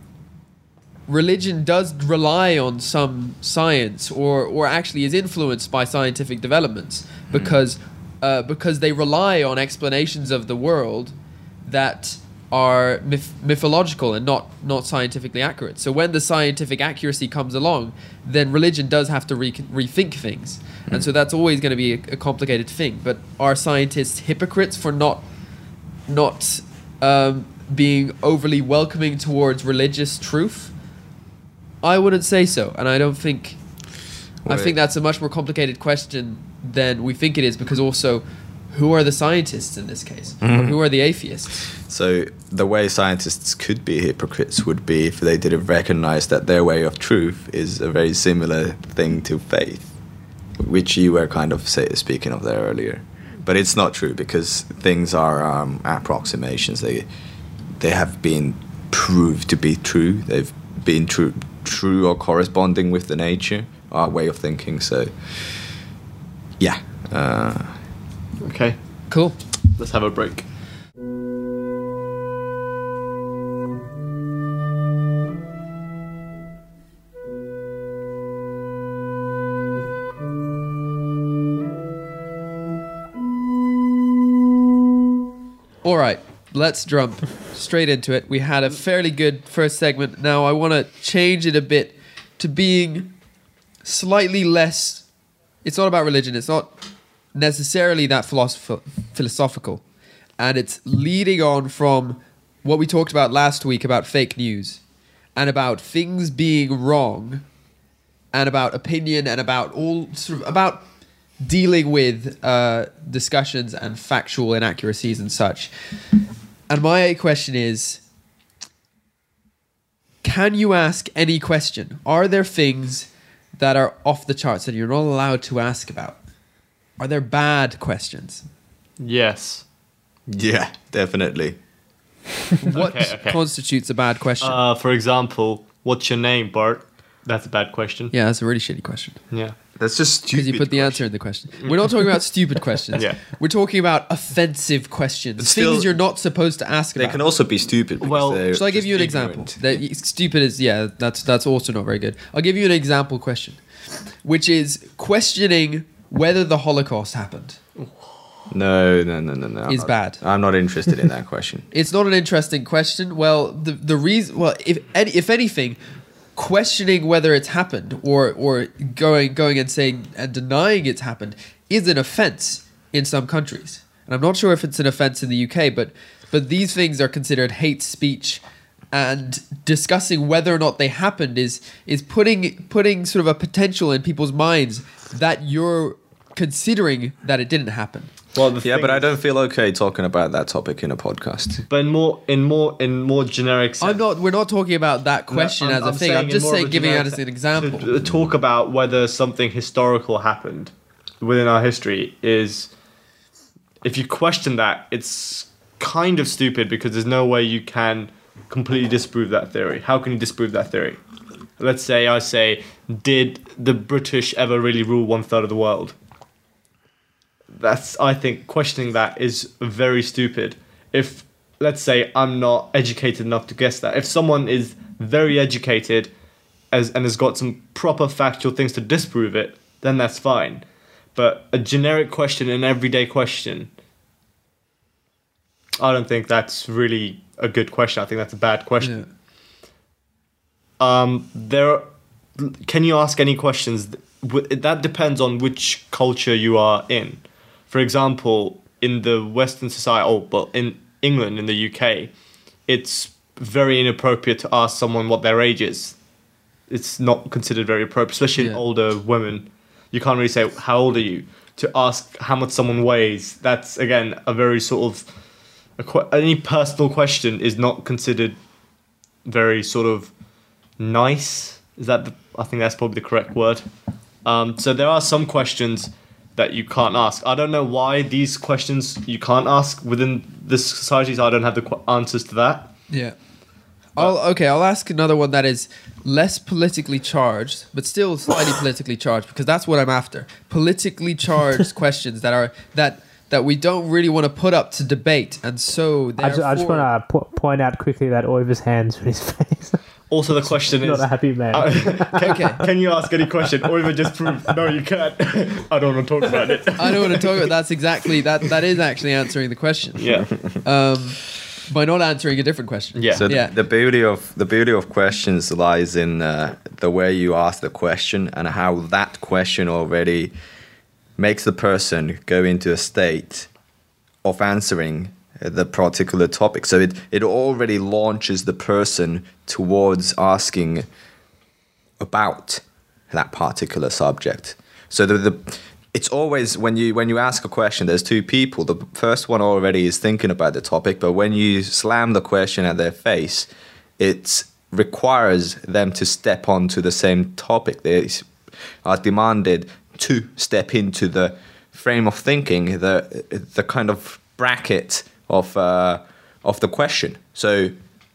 S3: religion does rely on some science, or, or actually is influenced by scientific developments, because uh, because they rely on explanations of the world that are myth- mythological and not, not scientifically accurate. So when the scientific accuracy comes along, then religion does have to re- rethink things. Mm. And so that's always going to be a, a complicated thing. But are scientists hypocrites for not not um, being overly welcoming towards religious truth? I wouldn't say so, and I don't think. Well, I think that's a much more complicated question than we think it is, because also, who are the scientists in this case? Mm-hmm. Or who are the atheists?
S2: So the way scientists could be hypocrites would be if they didn't recognize that their way of truth is a very similar thing to faith, which you were kind of say, speaking of there earlier. But it's not true, because things are um, approximations. They they have been proved to be true. They've been true. true or corresponding with the nature, our way of thinking. So, yeah. Uh,
S1: okay.
S3: Cool.
S1: Let's have a break.
S3: All right. Let's jump straight into it. We had a fairly good first segment. Now I want to change it a bit to being slightly less. It's not about religion. It's not necessarily that philosoph- philosophical. And it's leading on from what we talked about last week about fake news and about things being wrong and about opinion and about all sort of about dealing with uh, discussions and factual inaccuracies and such. And my question is, can you ask any question? Are there things that are off the charts that you're not allowed to ask about? Are there bad questions?
S1: Yes.
S2: Yeah, definitely.
S3: What
S1: Okay, okay.
S3: constitutes a bad question?
S1: Uh, for example, what's your name, Bart? That's a bad question.
S3: yeah, that's a really shitty question.
S1: Yeah.
S2: That's just stupid.
S3: Because you put the answer in the question. We're not talking about stupid questions.
S1: Yeah.
S3: We're talking about offensive questions.
S2: But still,
S3: things you're not supposed to ask
S2: They
S3: about.
S2: can also be stupid. because
S1: Well,
S2: they're
S3: Shall I give
S2: just
S3: you an
S2: ignorant.
S3: example? That stupid is, yeah, that's that's also not very good. I'll give you an example question, which is questioning whether the Holocaust happened.
S2: No, no, no, no, no.
S3: Is
S2: I'm not-
S3: bad.
S2: I'm not interested in that question.
S3: It's not an interesting question. Well, the the reason, well, if any- if anything, questioning whether it's happened or or going going and saying and denying it's happened is an offense in some countries. And I'm not sure if it's an offense in the U K, but but these things are considered hate speech, and discussing whether or not they happened is is putting putting sort of a potential in people's minds that you're considering that it didn't happen.
S1: Well, the
S2: Yeah,
S1: thing
S2: but I
S1: is-
S2: don't feel okay talking about that topic in a podcast.
S1: But in more in more in more generic sense.
S3: I'm not. We're not talking about that question
S1: No,
S3: as a thing. I'm
S1: in
S3: just
S1: more of
S3: saying,
S1: a
S3: giving
S1: generic
S3: it as
S1: sense.
S3: an example.
S1: To talk about whether something historical happened within our history is, if you question that, it's kind of stupid because there's no way you can completely disprove that theory. How can you disprove that theory? Let's say I say, did the British ever really rule one third of the world? That's, I think, questioning that is very stupid. If, let's say, I'm not educated enough to guess that. If someone is very educated as and has got some proper factual things to disprove it, then that's fine. But a generic question, an everyday question, I don't think that's really a good question. I think that's a bad question.
S3: Yeah.
S1: Um, there, can you ask any questions? W- That depends on which culture you are in. For example, in the Western society, oh, but in England, in the U K, it's very inappropriate to ask someone what their age is. It's not considered very appropriate, especially in
S3: Yeah.
S1: older women. You can't really say, how old are you? To ask how much someone weighs, that's, again, a very sort of... A que- any personal question is not considered very sort of nice. Is that the, I think that's probably the correct word. Um, so there are some questions that you can't ask. I don't know why these questions you can't ask within this society. So I don't have the qu- answers to that.
S3: Yeah. I'll okay. I'll ask another one that is less politically charged, but still slightly politically charged, because that's what I'm after. Politically charged questions that are that that we don't really want to put up to debate, and so
S4: I just, I just
S3: therefore-
S4: want to po- point out quickly that Oiver's hands on his face.
S1: Also, the question is,
S4: Not a happy man.
S1: uh, can,
S3: Okay.
S1: can you ask any question? Or even just prove, no, you can't. I don't want to talk about it.
S3: I don't want to talk about. That's exactly that. That is actually answering the question.
S1: Yeah.
S3: Um, by not answering a different question.
S1: Yeah.
S2: So the,
S3: Yeah.
S2: the beauty of the beauty of questions lies in uh, the way you ask the question and how that question already makes the person go into a state of answering the particular topic. So it, it already launches the person towards asking about that particular subject. So the, the it's always when you when you ask a question, there's two people. The first one already is thinking about the topic, but when you slam the question at their face, it requires them to step onto the same topic. They are demanded to step into the frame of thinking, the the kind of bracket of uh, of the question. So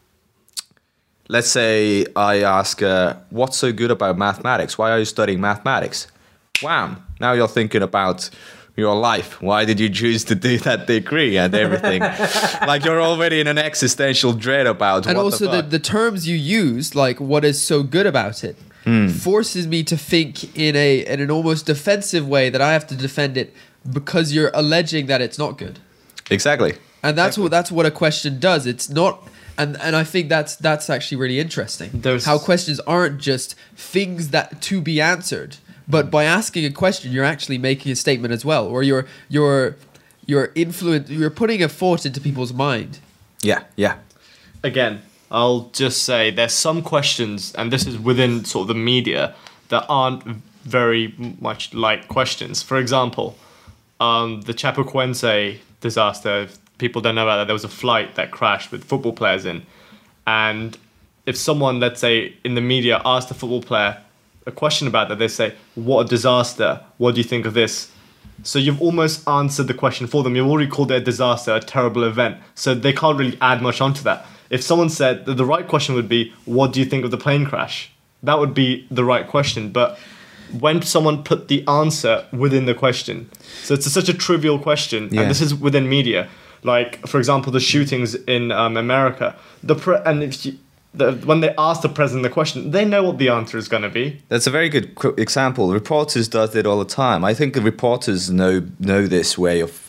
S2: let's say I ask, uh, what's so good about mathematics? Why are you studying mathematics? Wham! Now you're thinking about your life. Why did you choose to do that degree and everything? Like you're already in an existential dread about
S3: And
S2: what
S3: also
S2: the,
S3: the,
S2: fuck.
S3: the terms you use, like what is so good about it, forces me to think in a in an almost defensive way that I have to defend it because you're alleging that it's not good.
S2: Exactly.
S3: And that's what that's what a question does. It's not, and and I think that's that's actually really interesting.
S1: There's-
S3: how questions aren't just things that to be answered, but by asking a question, you're actually making a statement as well, or you're you're you're influence you're putting a thought into people's mind.
S2: Yeah, yeah.
S1: Again, I'll just say there's some questions, and this is within sort of the media, that aren't very much like questions. For example, um, the Chapecoense disaster. If people don't know about that. There was a flight that crashed with football players in, and if someone, let's say, in the media asked a football player a question about that, they say, "What a disaster! What do you think of this?" So you've almost answered the question for them. You've already called it a disaster, a terrible event. So they can't really add much onto that. If someone said that the right question would be, "What do you think of the plane crash?" That would be the right question. But when someone put the answer within the question, so it's a, such a trivial question,
S2: Yeah.
S1: and this is within media. Like, for example, the shootings in um, America. The pre- and if you, the, when they ask the president the question, they know what the answer is going to be.
S2: That's a very good qu- example. Reporters does it all the time. I think the reporters know know this way of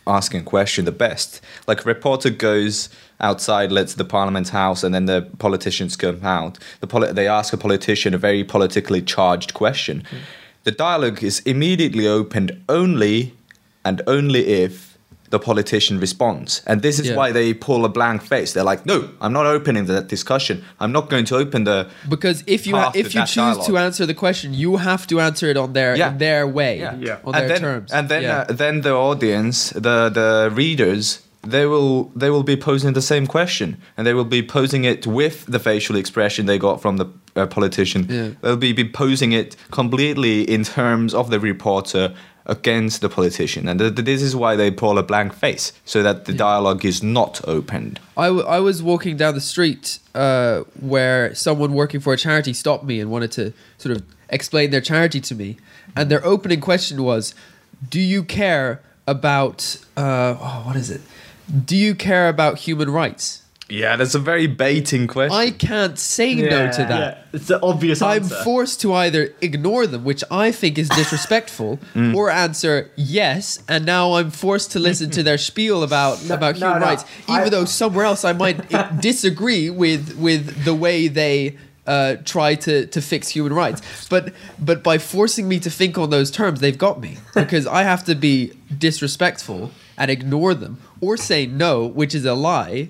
S2: asking a question the best. Like a reporter goes outside, lets the Parliament House, and then the politicians come out. The poli- they ask a politician a very politically charged question. Mm. The dialogue is immediately opened only and only if the politician responds. And this is
S3: Yeah.
S2: why they pull a blank face. They're like, no, I'm not opening that discussion. I'm not going to open the...
S3: Because if you ha-
S2: path
S3: if
S2: to
S3: you
S2: that
S3: choose to
S2: dialogue.
S3: answer the question, you have to answer it on their
S2: Yeah.
S3: in their way,
S2: Yeah.
S1: Yeah.
S3: on
S2: and
S3: their
S2: then,
S3: terms.
S2: And then,
S3: Yeah.
S2: uh, then the audience, the the readers, they will they will be posing the same question, and they will be posing it with the facial expression they got from the uh, politician.
S3: Yeah.
S2: They'll be, be posing it completely in terms of the reporter against the politician, and th- th- this is why they pull a blank face, so that the dialogue is not opened.
S3: I, w- I was walking down the street uh, where someone working for a charity stopped me and wanted to sort of explain their charity to me. And their opening question was, do you care about, uh, oh, what is it? Do you care about human rights?
S2: Yeah, that's a very baiting question.
S3: I can't say no to
S4: Yeah.
S3: that.
S1: Yeah, it's the obvious
S3: I'm
S1: answer.
S3: forced to either ignore them, which I think is disrespectful,
S2: Mm.
S3: or answer yes, and now I'm forced to listen to their spiel about
S4: No,
S3: about
S4: no,
S3: human
S4: no.
S3: rights, even
S4: I-
S3: though somewhere else I might i- disagree with with the way they uh, try to to fix human rights. But but by forcing me to think on those terms, they've got me, because I have to be disrespectful and ignore them, or say no, which is a lie,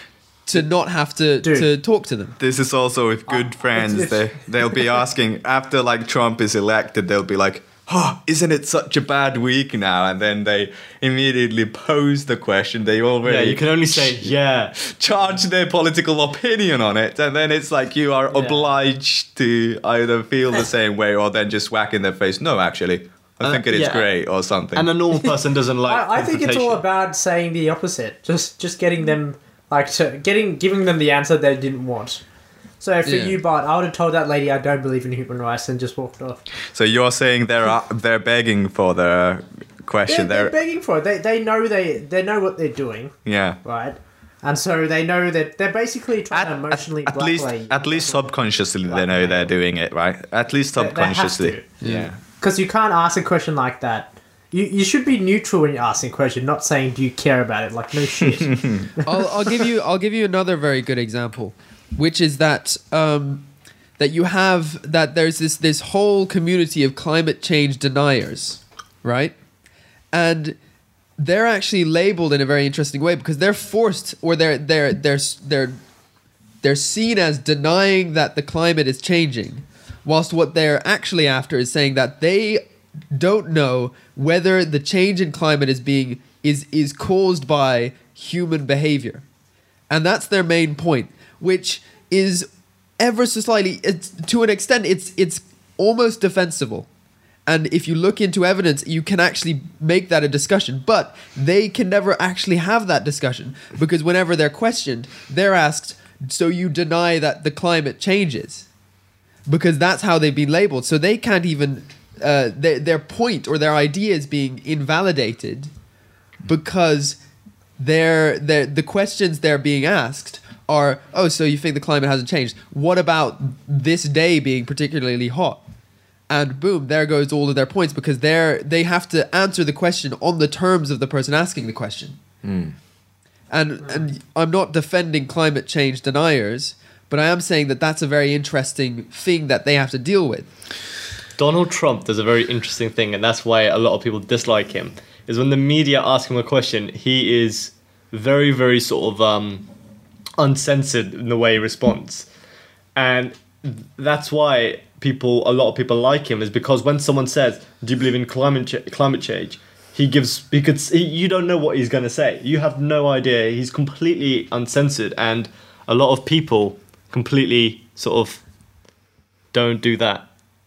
S3: to not have to
S4: Dude.
S3: to talk to them.
S2: This is also with good
S4: Uh,
S2: friends.
S4: it's-
S2: They they'll be asking after like Trump is elected. They'll be like, "Oh, isn't it such a bad week now?" And then they immediately pose the question. They already
S1: Yeah, you can only say yeah.
S2: charge their political opinion on it, and then it's like you are obliged to either feel the same way or then just whack in their face. No, actually, I
S1: Uh,
S2: think it is
S1: yeah.
S2: great or something.
S1: And a normal person doesn't like.
S4: I, I think it's all
S1: confrontation.
S4: about saying the opposite. Just just getting them like to getting giving them the answer they didn't want. So for
S3: Yeah.
S4: you, Bart, I would have told that lady I don't believe in human rights and just walked off.
S2: so you're saying they're uh, they're begging for the
S4: They're,
S2: question.
S4: they're
S2: They're,
S4: begging for it. They they know they they know what they're doing,
S2: yeah.
S4: right? And so they know that they're basically trying to emotionally
S2: at least,
S4: blackmail you.
S2: at least subconsciously they know
S4: Blackmail.
S2: they're doing it, right? At least
S4: They- they have
S2: subconsciously.
S4: to.
S3: Yeah.
S4: Because you can't ask a question like that. You you should be neutral when you're asking a question, not saying do you care about it. Like no shit.
S3: I'll, I'll give you I'll give you another very good example, which is that um, that you have that there's this this whole community of climate change deniers, right? And they're actually labeled in a very interesting way because they're forced or they're they're they're they're they're seen as denying that the climate is changing, whilst what they're actually after is saying that they don't know whether the change in climate is being is is caused by human behavior, and that's their main point, which is ever so slightly, it's, to an extent, it's it's almost defensible. And if you look into evidence, you can actually make that a discussion. But they can never actually have that discussion because whenever they're questioned, they're asked, "So you deny that the climate changes?" Because that's how they've been labeled. So they can't even uh, their their point or their idea is being invalidated because they're, they're, the questions they're being asked are, oh, so you think the climate hasn't changed? What about this day being particularly hot? And boom, there goes all of their points because they're they have to answer the question on the terms of the person asking the question. And and I'm not defending climate change deniers, but I am saying that that's a very interesting thing that they have to deal with.
S1: Donald Trump does a very interesting thing, and that's why a lot of people dislike him. Is when the media ask him a question, he is very, very sort of um, uncensored in the way he responds, and that's why people, a lot of people like him, is because when someone says, "Do you believe in climate ch- climate change?" He gives, he could, he, you don't know what he's going to say. You have no idea. He's completely uncensored, and a lot of people completely sort of don't do that.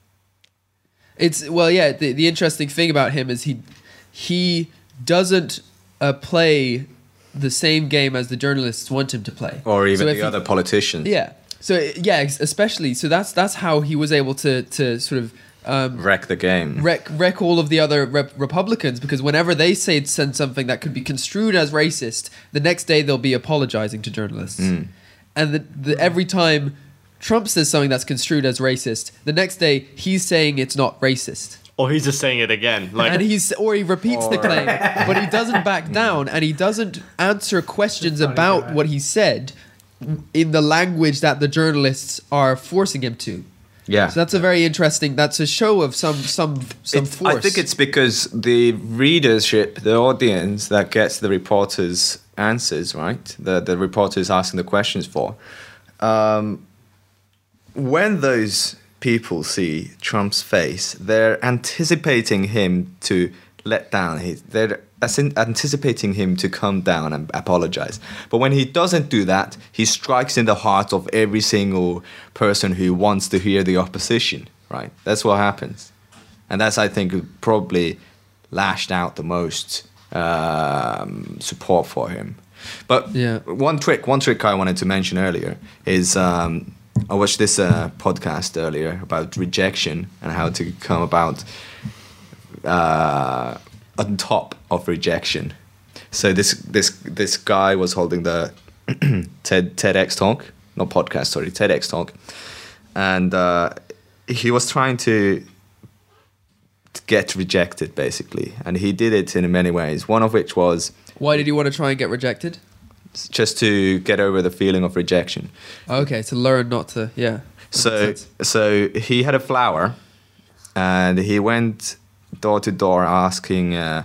S3: It's well, yeah. The, the interesting thing about him is he he doesn't uh, play the same game as the journalists want him to play,
S2: Or even
S3: So if
S2: the
S3: he-
S2: other politicians.
S3: Yeah. So yeah, ex- especially so that's that's how he was able to to sort of um,
S2: Wreck the game.
S3: wreck wreck all of the other rep- Republicans because whenever they say send something that could be construed as racist, the next day they'll be apologizing to journalists, and the, the every time Trump says something that's construed as racist, the next day he's saying it's not racist.
S1: Or he's just saying it again. Like,
S3: and he's or he repeats the claim, but he doesn't back down, and he doesn't answer questions about what he said in the language that the journalists are forcing him to.
S2: Yeah.
S3: So that's a very interesting. That's a show of some some some
S2: It's-
S3: force.
S2: I think it's because the readership, the audience that gets the reporters' answers, right? The the reporters asking the questions for. Um, when those people see Trump's face, they're anticipating him to let down. He, they're as in anticipating him to come down and apologize. But when he doesn't do that, he strikes in the heart of every single person who wants to hear the opposition, right? That's what happens. And that's, I think, probably lashed out the most um, support for him. But
S3: Yeah.
S2: one trick, one trick I wanted to mention earlier is um, I watched this uh, podcast earlier about rejection and how to come about uh, on top of rejection. So this this this guy was holding the TED TEDx talk, not podcast, sorry, TEDx talk, and uh, he was trying to get rejected basically, and he did it in many ways. One of which was
S3: Why did you want to try and get rejected?
S2: just to get over the feeling of rejection.
S3: Okay, to learn not to. Yeah.
S2: So
S3: Makes sense.
S2: so he had a flower, and he went door to door asking uh,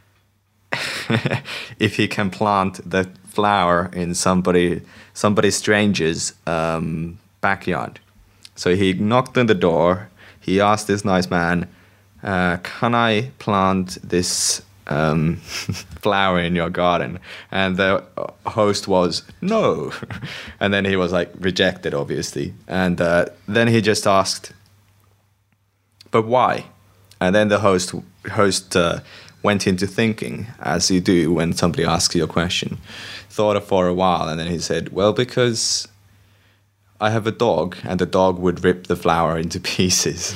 S2: if he can plant the flower in somebody somebody stranger's um, backyard. So he knocked on the door. He asked this nice man, uh, "Can I plant this um, flower in your garden?" And the host was no. And then he was like rejected, obviously. And uh, then he just asked, "But why?" And then the host host uh, went into thinking, as you do when somebody asks you a question. Thought for a while, and then he said, "Well, because I have a dog, and the dog would rip the flower into pieces."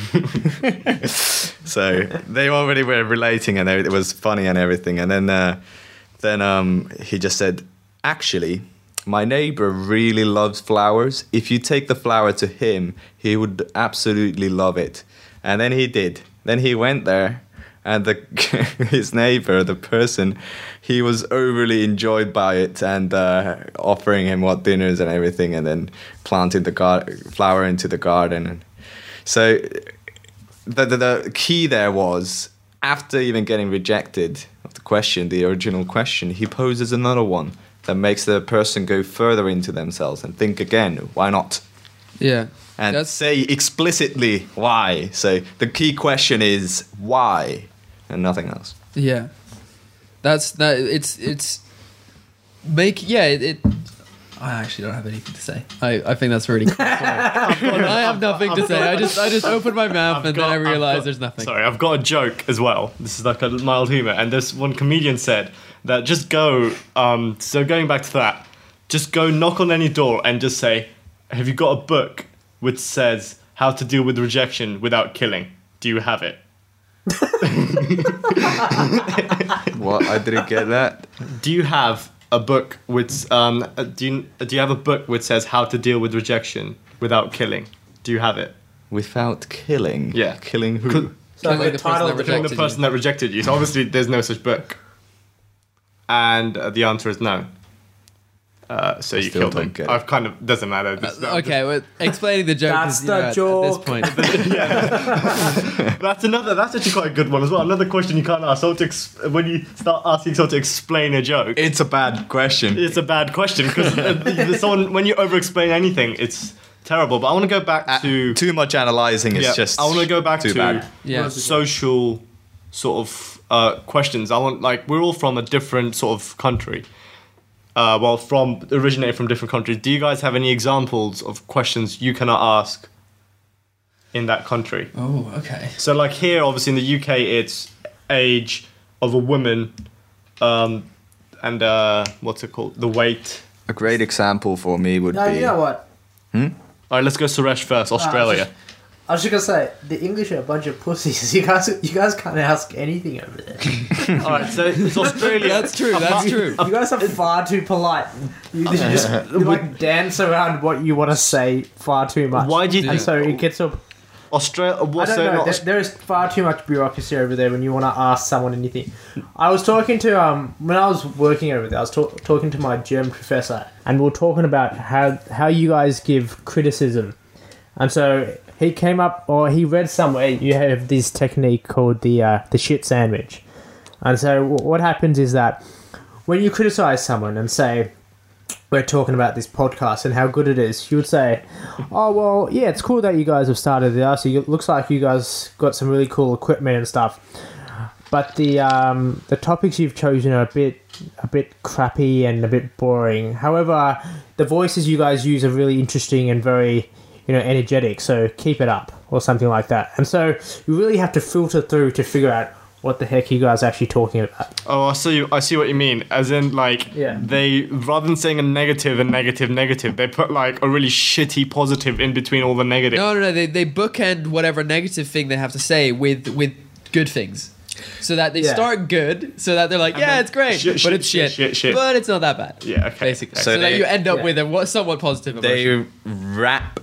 S2: So they already were relating, and it was funny and everything. And then, uh, then um, he just said, "Actually, my neighbor really loves flowers. If you take the flower to him, he would absolutely love it." And then he did. Then he went there, and the his neighbor, the person, he was overly enjoyed by it, and uh, offering him what dinners and everything, and then planted the gar- flower into the garden. And so the, the the key there was, after even getting rejected of the question, the original question, he poses another one that makes the person go further into themselves and think again, why not?
S3: Yeah.
S2: And
S3: That's-
S2: say explicitly why. So the key question is why, and nothing else.
S3: Yeah, that's that. It's it's make yeah. It, it I actually don't have anything to say. I, I think that's really cool. I have nothing to say. I just I just opened my mouth
S1: I've
S3: and
S1: got-
S3: then I
S1: I've
S3: realized
S1: got-
S3: there's nothing.
S1: Sorry, I've got a joke as well. This is like a mild humor. And this one comedian said that just go, um, so going back to that, just go knock on any door and just say, "Have you got a book which says how to deal with rejection without killing? Do you have it?"
S2: What? I didn't get that.
S1: Do you have a book which, um, uh, do you, do you have a book which says how to deal with rejection without killing? Do you have it?
S2: Without killing?
S1: Yeah.
S2: Killing who?
S1: Could-
S4: So
S3: Killing
S4: the
S3: the
S4: title
S3: person
S4: of
S3: that
S4: the
S1: Killing
S3: rejected
S1: the
S3: you.
S1: person that rejected you. So obviously there's no such book. And uh, the answer is no. Uh, so you
S2: still
S1: killed
S2: don't
S1: them.
S2: get it.
S1: I've kind of doesn't matter. This-
S3: Uh, okay, well, explaining the joke
S4: That's
S3: is, you
S4: the
S3: know, at-
S4: joke.
S3: at this point.
S1: That's another. That's actually quite a good one as well. Another question you can't ask. So to ex- when you start asking someone to explain a joke,
S2: It's a bad question.
S1: it's a bad question because someone when you over-explain anything, it's terrible. But I want to go back to
S2: Too much analyzing is
S1: yeah,
S2: just
S1: I want to go back
S2: too
S1: to
S2: bad.
S3: Yeah.
S1: social sort of uh, questions. I want like we're all from a different sort of country. Uh, well, from originated from different countries. Do you guys have any examples of questions you cannot ask in that country?
S3: Oh, okay.
S1: So, like here, obviously in the U K, it's age of a woman, um, and uh, what's it called? The weight.
S2: A great example for me would
S4: No,
S2: be
S4: you know what?
S1: All right, let's go Suresh first. Australia.
S4: I was just gonna say the English are a bunch of pussies. You guys, you guys can't ask anything over there.
S1: All right, so it's Australia.
S3: That's true. That's true.
S4: You guys are far too polite. You, you just you like dance around what you want to say far too much.
S1: Why do you
S4: And
S1: think?
S4: so it gets up.
S1: Australia.
S4: I
S1: What's
S4: don't
S1: there
S4: know.
S1: not?
S4: There, there is far too much bureaucracy over there when you want to ask someone anything. I was talking to um when I was working over there. I was talk, talking to my German professor, and we were talking about how how you guys give criticism, and so he came up or he read somewhere you have this technique called the uh, the shit sandwich, and so w- what happens is that when you criticize someone and say, we're talking about this podcast and how good it is, you would say, oh, well, yeah, it's cool that you guys have started it. So it looks like you guys got some really cool equipment and stuff. But the um, the topics you've chosen are a bit a bit crappy and a bit boring. However, the voices you guys use are really interesting and very, you know, energetic. So keep it up or something like that. And so you really have to filter through to figure out what the heck you guys are actually talking about.
S1: Oh, I see. I see what you mean. As in, like,
S4: Yeah.
S1: they rather than saying a negative and negative, negative, they put like a really shitty positive in between all the negative.
S3: No, no, no. They they bookend whatever negative thing they have to say with with good things, so that they
S4: Yeah.
S3: start good, so that they're like,
S1: And
S3: yeah,
S1: then
S3: it's great,
S1: shit,
S3: but
S1: shit,
S3: it's
S1: shit,
S3: shit,
S1: shit, shit.
S3: but it's not that bad.
S1: Yeah, okay.
S3: Basically,
S2: So
S3: so, that
S2: they-
S3: you end up
S4: Yeah.
S3: with a what- somewhat positive emotion.
S2: They wrap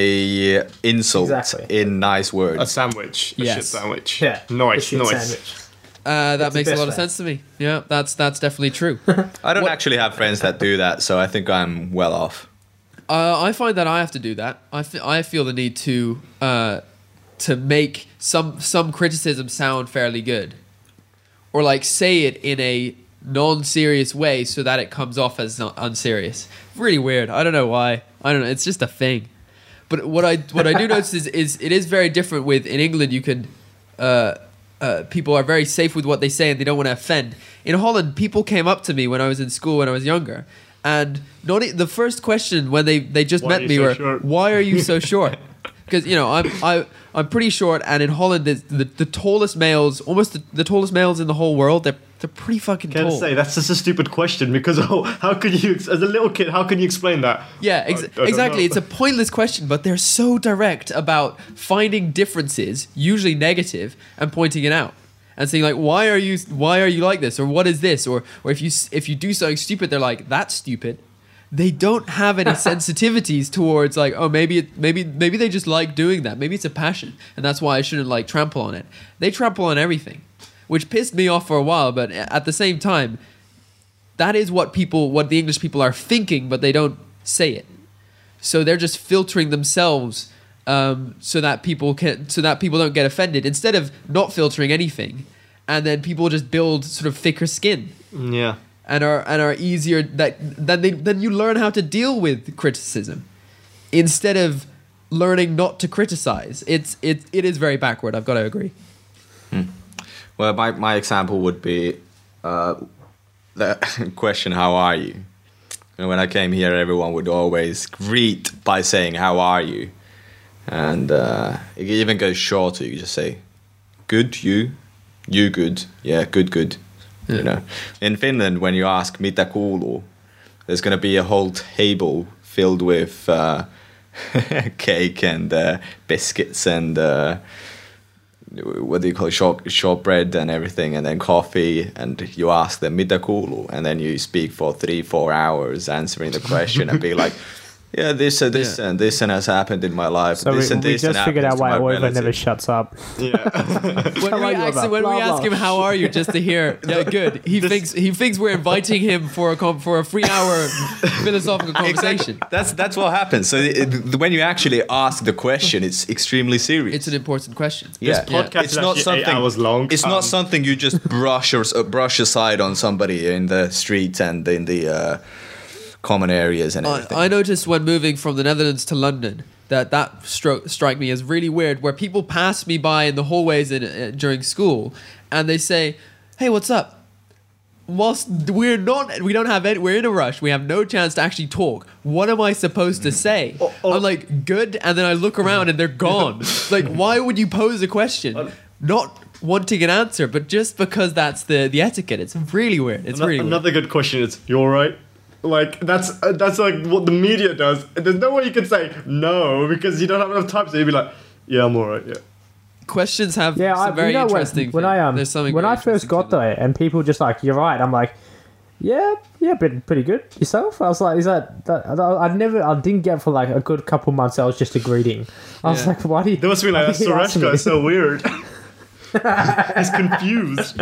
S2: a insult
S4: Exactly.
S2: in nice words.
S1: A sandwich. A
S3: Yes.
S1: shit sandwich.
S4: Yeah.
S1: Nice,
S4: the shit
S1: nice.
S4: sandwich.
S3: Uh, that
S4: It's the
S3: makes a
S4: best
S3: lot of
S4: way.
S3: sense to me. Yeah, that's that's definitely true.
S2: I don't
S3: What-
S2: actually have friends that do that, so I think I'm well off.
S3: Uh, I find that I have to do that. I, fe- I feel the need to uh, to make some some criticism sound fairly good, or like say it in a non-serious way so that it comes off as not unserious. Really weird. I don't know why. I don't know. It's just a thing. But what I what I do notice is is it is very different. With in England, you can. Uh, uh, people are very safe with what they say and they don't want to offend. In Holland, people came up to me when I was in school when I was younger, and not e- the first question when they, they just
S1: Why
S3: met
S1: are you
S3: me
S1: so
S3: were,
S1: short?
S3: "Why are you so short?" Because you know I'm I I'm pretty short, and in Holland, the the, the tallest males, almost the, the tallest males in the whole world, they're they're pretty fucking
S1: Can I
S3: tall.
S1: say that's just a stupid question because oh, how could you, as a little kid, how can you explain that?
S3: Yeah, ex-
S1: I- I don't
S3: exactly.
S1: know.
S3: It's a pointless question, but they're so direct about finding differences, usually negative, and pointing it out and saying like, "Why are you? Why are you like this? Or what is this? Or or if you s- if you do something stupid, they're like, "That's stupid." They don't have any sensitivities towards like, oh, maybe it, maybe maybe they just like doing that. Maybe it's a passion, and that's why I shouldn't like trample on it. They trample on everything, which pissed me off for a while. But at the same time, that is what people, what the English people are thinking, but they don't say it. So they're just filtering themselves um, so that people can, so that people don't get offended. Instead of not filtering anything, and then people just build sort of thicker skin
S1: Yeah.
S3: and are and are easier that then they then you learn how to deal with criticism instead of learning not to criticize. It's it it is very backward. I've got to agree.
S2: Well, my, my example would be uh, the question, how are you? And when I came here, everyone would always greet by saying, how are you? And uh, it even goes shorter. You just say, good, you, you good, yeah, good, good. You know, in Finland, when you ask mitä kuuluu, there's going to be a whole table filled with uh, cake and uh, biscuits and uh, what do you call it, short shortbread and everything, and then coffee. And you ask them mitä kuuluu, and then you speak for three, four hours answering the question and be like, yeah, this and this
S3: Yeah.
S2: and this and has happened in my life.
S4: So
S2: this
S4: we,
S2: and
S4: we
S2: this and
S4: just figured out
S2: happens to
S4: why
S2: my
S4: Oliver
S2: relative.
S4: never shuts up.
S1: Yeah.
S3: When
S4: How
S3: we,
S4: are you,
S3: ask,
S4: Oliver?
S3: when we
S4: Blah,
S3: ask
S4: blah.
S3: him how are you, just to hear, yeah, good. He thinks he thinks we're inviting him for a com- for a three hour philosophical conversation.
S2: Exactly. That's that's what happens. So it, it- when you actually ask the question, it's extremely serious.
S3: It's an important question.
S2: yeah.
S1: podcast
S2: it's
S1: is
S2: not
S1: actually
S2: something
S1: eight hours long.
S2: It's
S1: Um,
S2: not something you just brush or uh, brush aside on somebody in the street and in the uh, common areas and everything.
S3: I, I noticed when moving from the Netherlands to London that that stro- strike me as really weird. Where people pass me by in the hallways in, uh, during school, and they say, "Hey, what's up?" Whilst we're not, we don't have any, we're in a rush. We have no chance to actually talk. What am I supposed to say?
S1: Oh, oh.
S3: I'm like, good, and then I look around and they're gone. Like, why would you pose a question? Not wanting an answer, but just because that's the the etiquette. It's really weird. It's
S1: Ano-
S3: really weird.
S1: Another good question is, you alright? Like, that's uh, that's like what the media does. There's no way you can say no because you don't have enough time. So you'd be like, yeah, I'm alright, yeah.
S3: Questions have
S4: Yeah,
S3: some
S4: I,
S3: very
S4: you know,
S3: interesting.
S4: when, when I um
S3: There's something
S4: when
S3: very
S4: I first
S3: interesting
S4: got
S3: to them.
S4: there and people just like, you're right. I'm like, Yeah, yeah, pretty, pretty good. Yourself? I was like, is that, that I never, I didn't get for like a good couple months. I was just a greeting. I was
S3: Yeah.
S4: like, why do you?
S1: There must be like,
S4: why
S1: that
S4: do you ask
S1: Suresh guy
S4: me?
S1: is so weird. He's confused.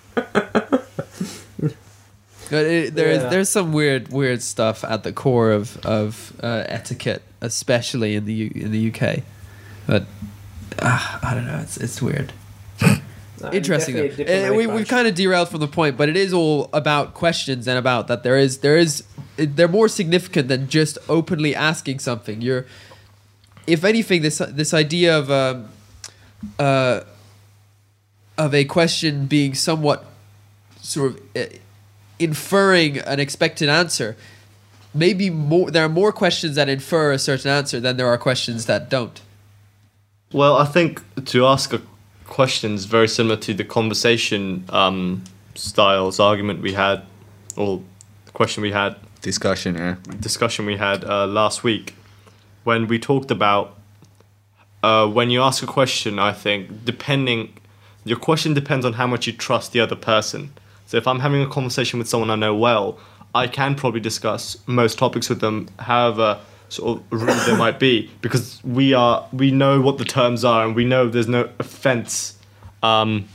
S3: But it, there is
S4: Yeah.
S3: there's some weird weird stuff at the core of of uh, etiquette, especially in the U, in the U K. But uh, I don't know. It's it's weird.
S4: No,
S3: Interesting though.
S4: definitely a
S3: Uh,
S4: diplomatic
S3: we we've
S4: bunch.
S3: kind of derailed from the point, but it is all about questions and about that there is there is they're more significant than just openly asking something. You're, if anything, this this idea of um, uh, of a question being somewhat sort of uh, inferring an expected answer. Maybe more. There are more questions that infer a certain answer than there are questions that don't.
S1: Well, I think to ask a question is very similar to the conversation um, styles argument we had, or the question we had,
S2: Discussion, yeah.
S1: discussion we had uh, last week, when we talked about uh, when you ask a question. I think depending, your question depends on how much you trust the other person. So if I'm having a conversation with someone I know well, I can probably discuss most topics with them, however sort of rude they might be, because we are we know what the terms are and we know there's no offense um,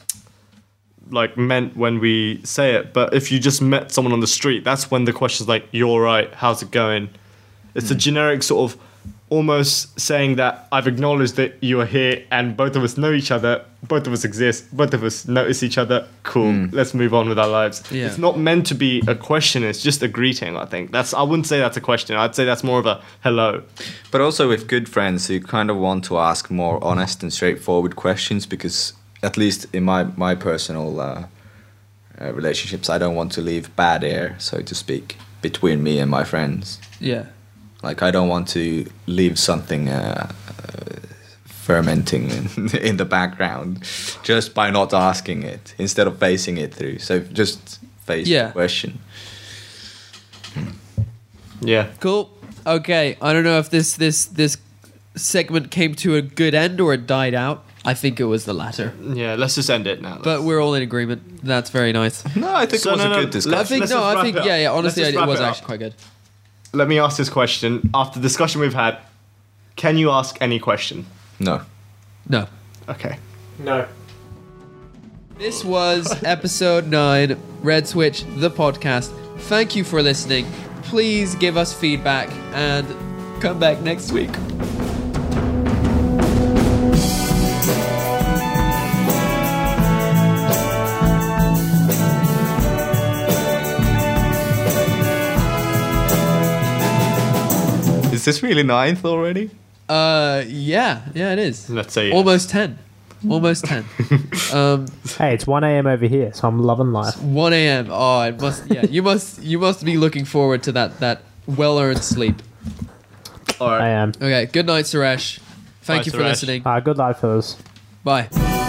S1: like meant when we say it. But if you just met someone on the street, that's when the question's like, "You're right, how's it going?" It's a generic sort of almost saying that I've acknowledged that you are here and both of us know each other, both of us exist, both of us notice each other. Cool, let's move on with our lives.
S3: Yeah.
S1: It's not meant to be a question, it's just a greeting, I think. That's I wouldn't say that's a question. I'd say that's more of a hello.
S2: But also with good friends, you kind of want to ask more honest and straightforward questions because, at least in my my personal uh, uh, relationships, I don't want to leave bad air, so to speak, between me and my friends.
S3: Yeah.
S2: Like I don't want to leave something uh, uh, fermenting in, in the background just by not asking it instead of facing it through. So just face
S3: Yeah.
S2: the question.
S1: Yeah.
S3: Cool. Okay. I don't know if this this this segment came to a good end or it died out. I think it was the latter.
S1: Yeah, let's just end it now.
S3: But we're all in agreement. That's very nice.
S2: No, I think
S1: So
S2: it was
S1: no,
S2: a
S1: no,
S2: good
S3: I
S2: discussion.
S3: think
S1: let's
S3: no.
S1: just
S3: I
S1: wrap
S3: think
S1: it up.
S3: yeah. Yeah.
S1: Let's
S3: Honestly,
S1: just
S3: it
S1: wrap
S3: was
S1: it up.
S3: actually quite good.
S1: Let me ask this question. After the discussion we've had, can you ask any question?
S2: No.
S3: No.
S1: Okay.
S4: No.
S3: This was episode nine, Red Switch, the podcast. Thank you for listening. Please give us feedback and come back next week.
S2: Is this really ninth already?
S3: Uh, yeah, yeah, it is.
S1: Let's say yes.
S3: Almost ten. Almost ten. um,
S4: Hey, it's one a.m. over here, so I'm loving life.
S3: one a.m. Oh, it must. Yeah, you must. You must be looking forward to that that well-earned sleep.
S1: All right.
S4: I am.
S3: Okay. Good night, Suresh. Thank
S1: Bye,
S3: you for
S1: Suresh.
S3: listening.
S4: Uh, good night, fellas.
S3: Bye.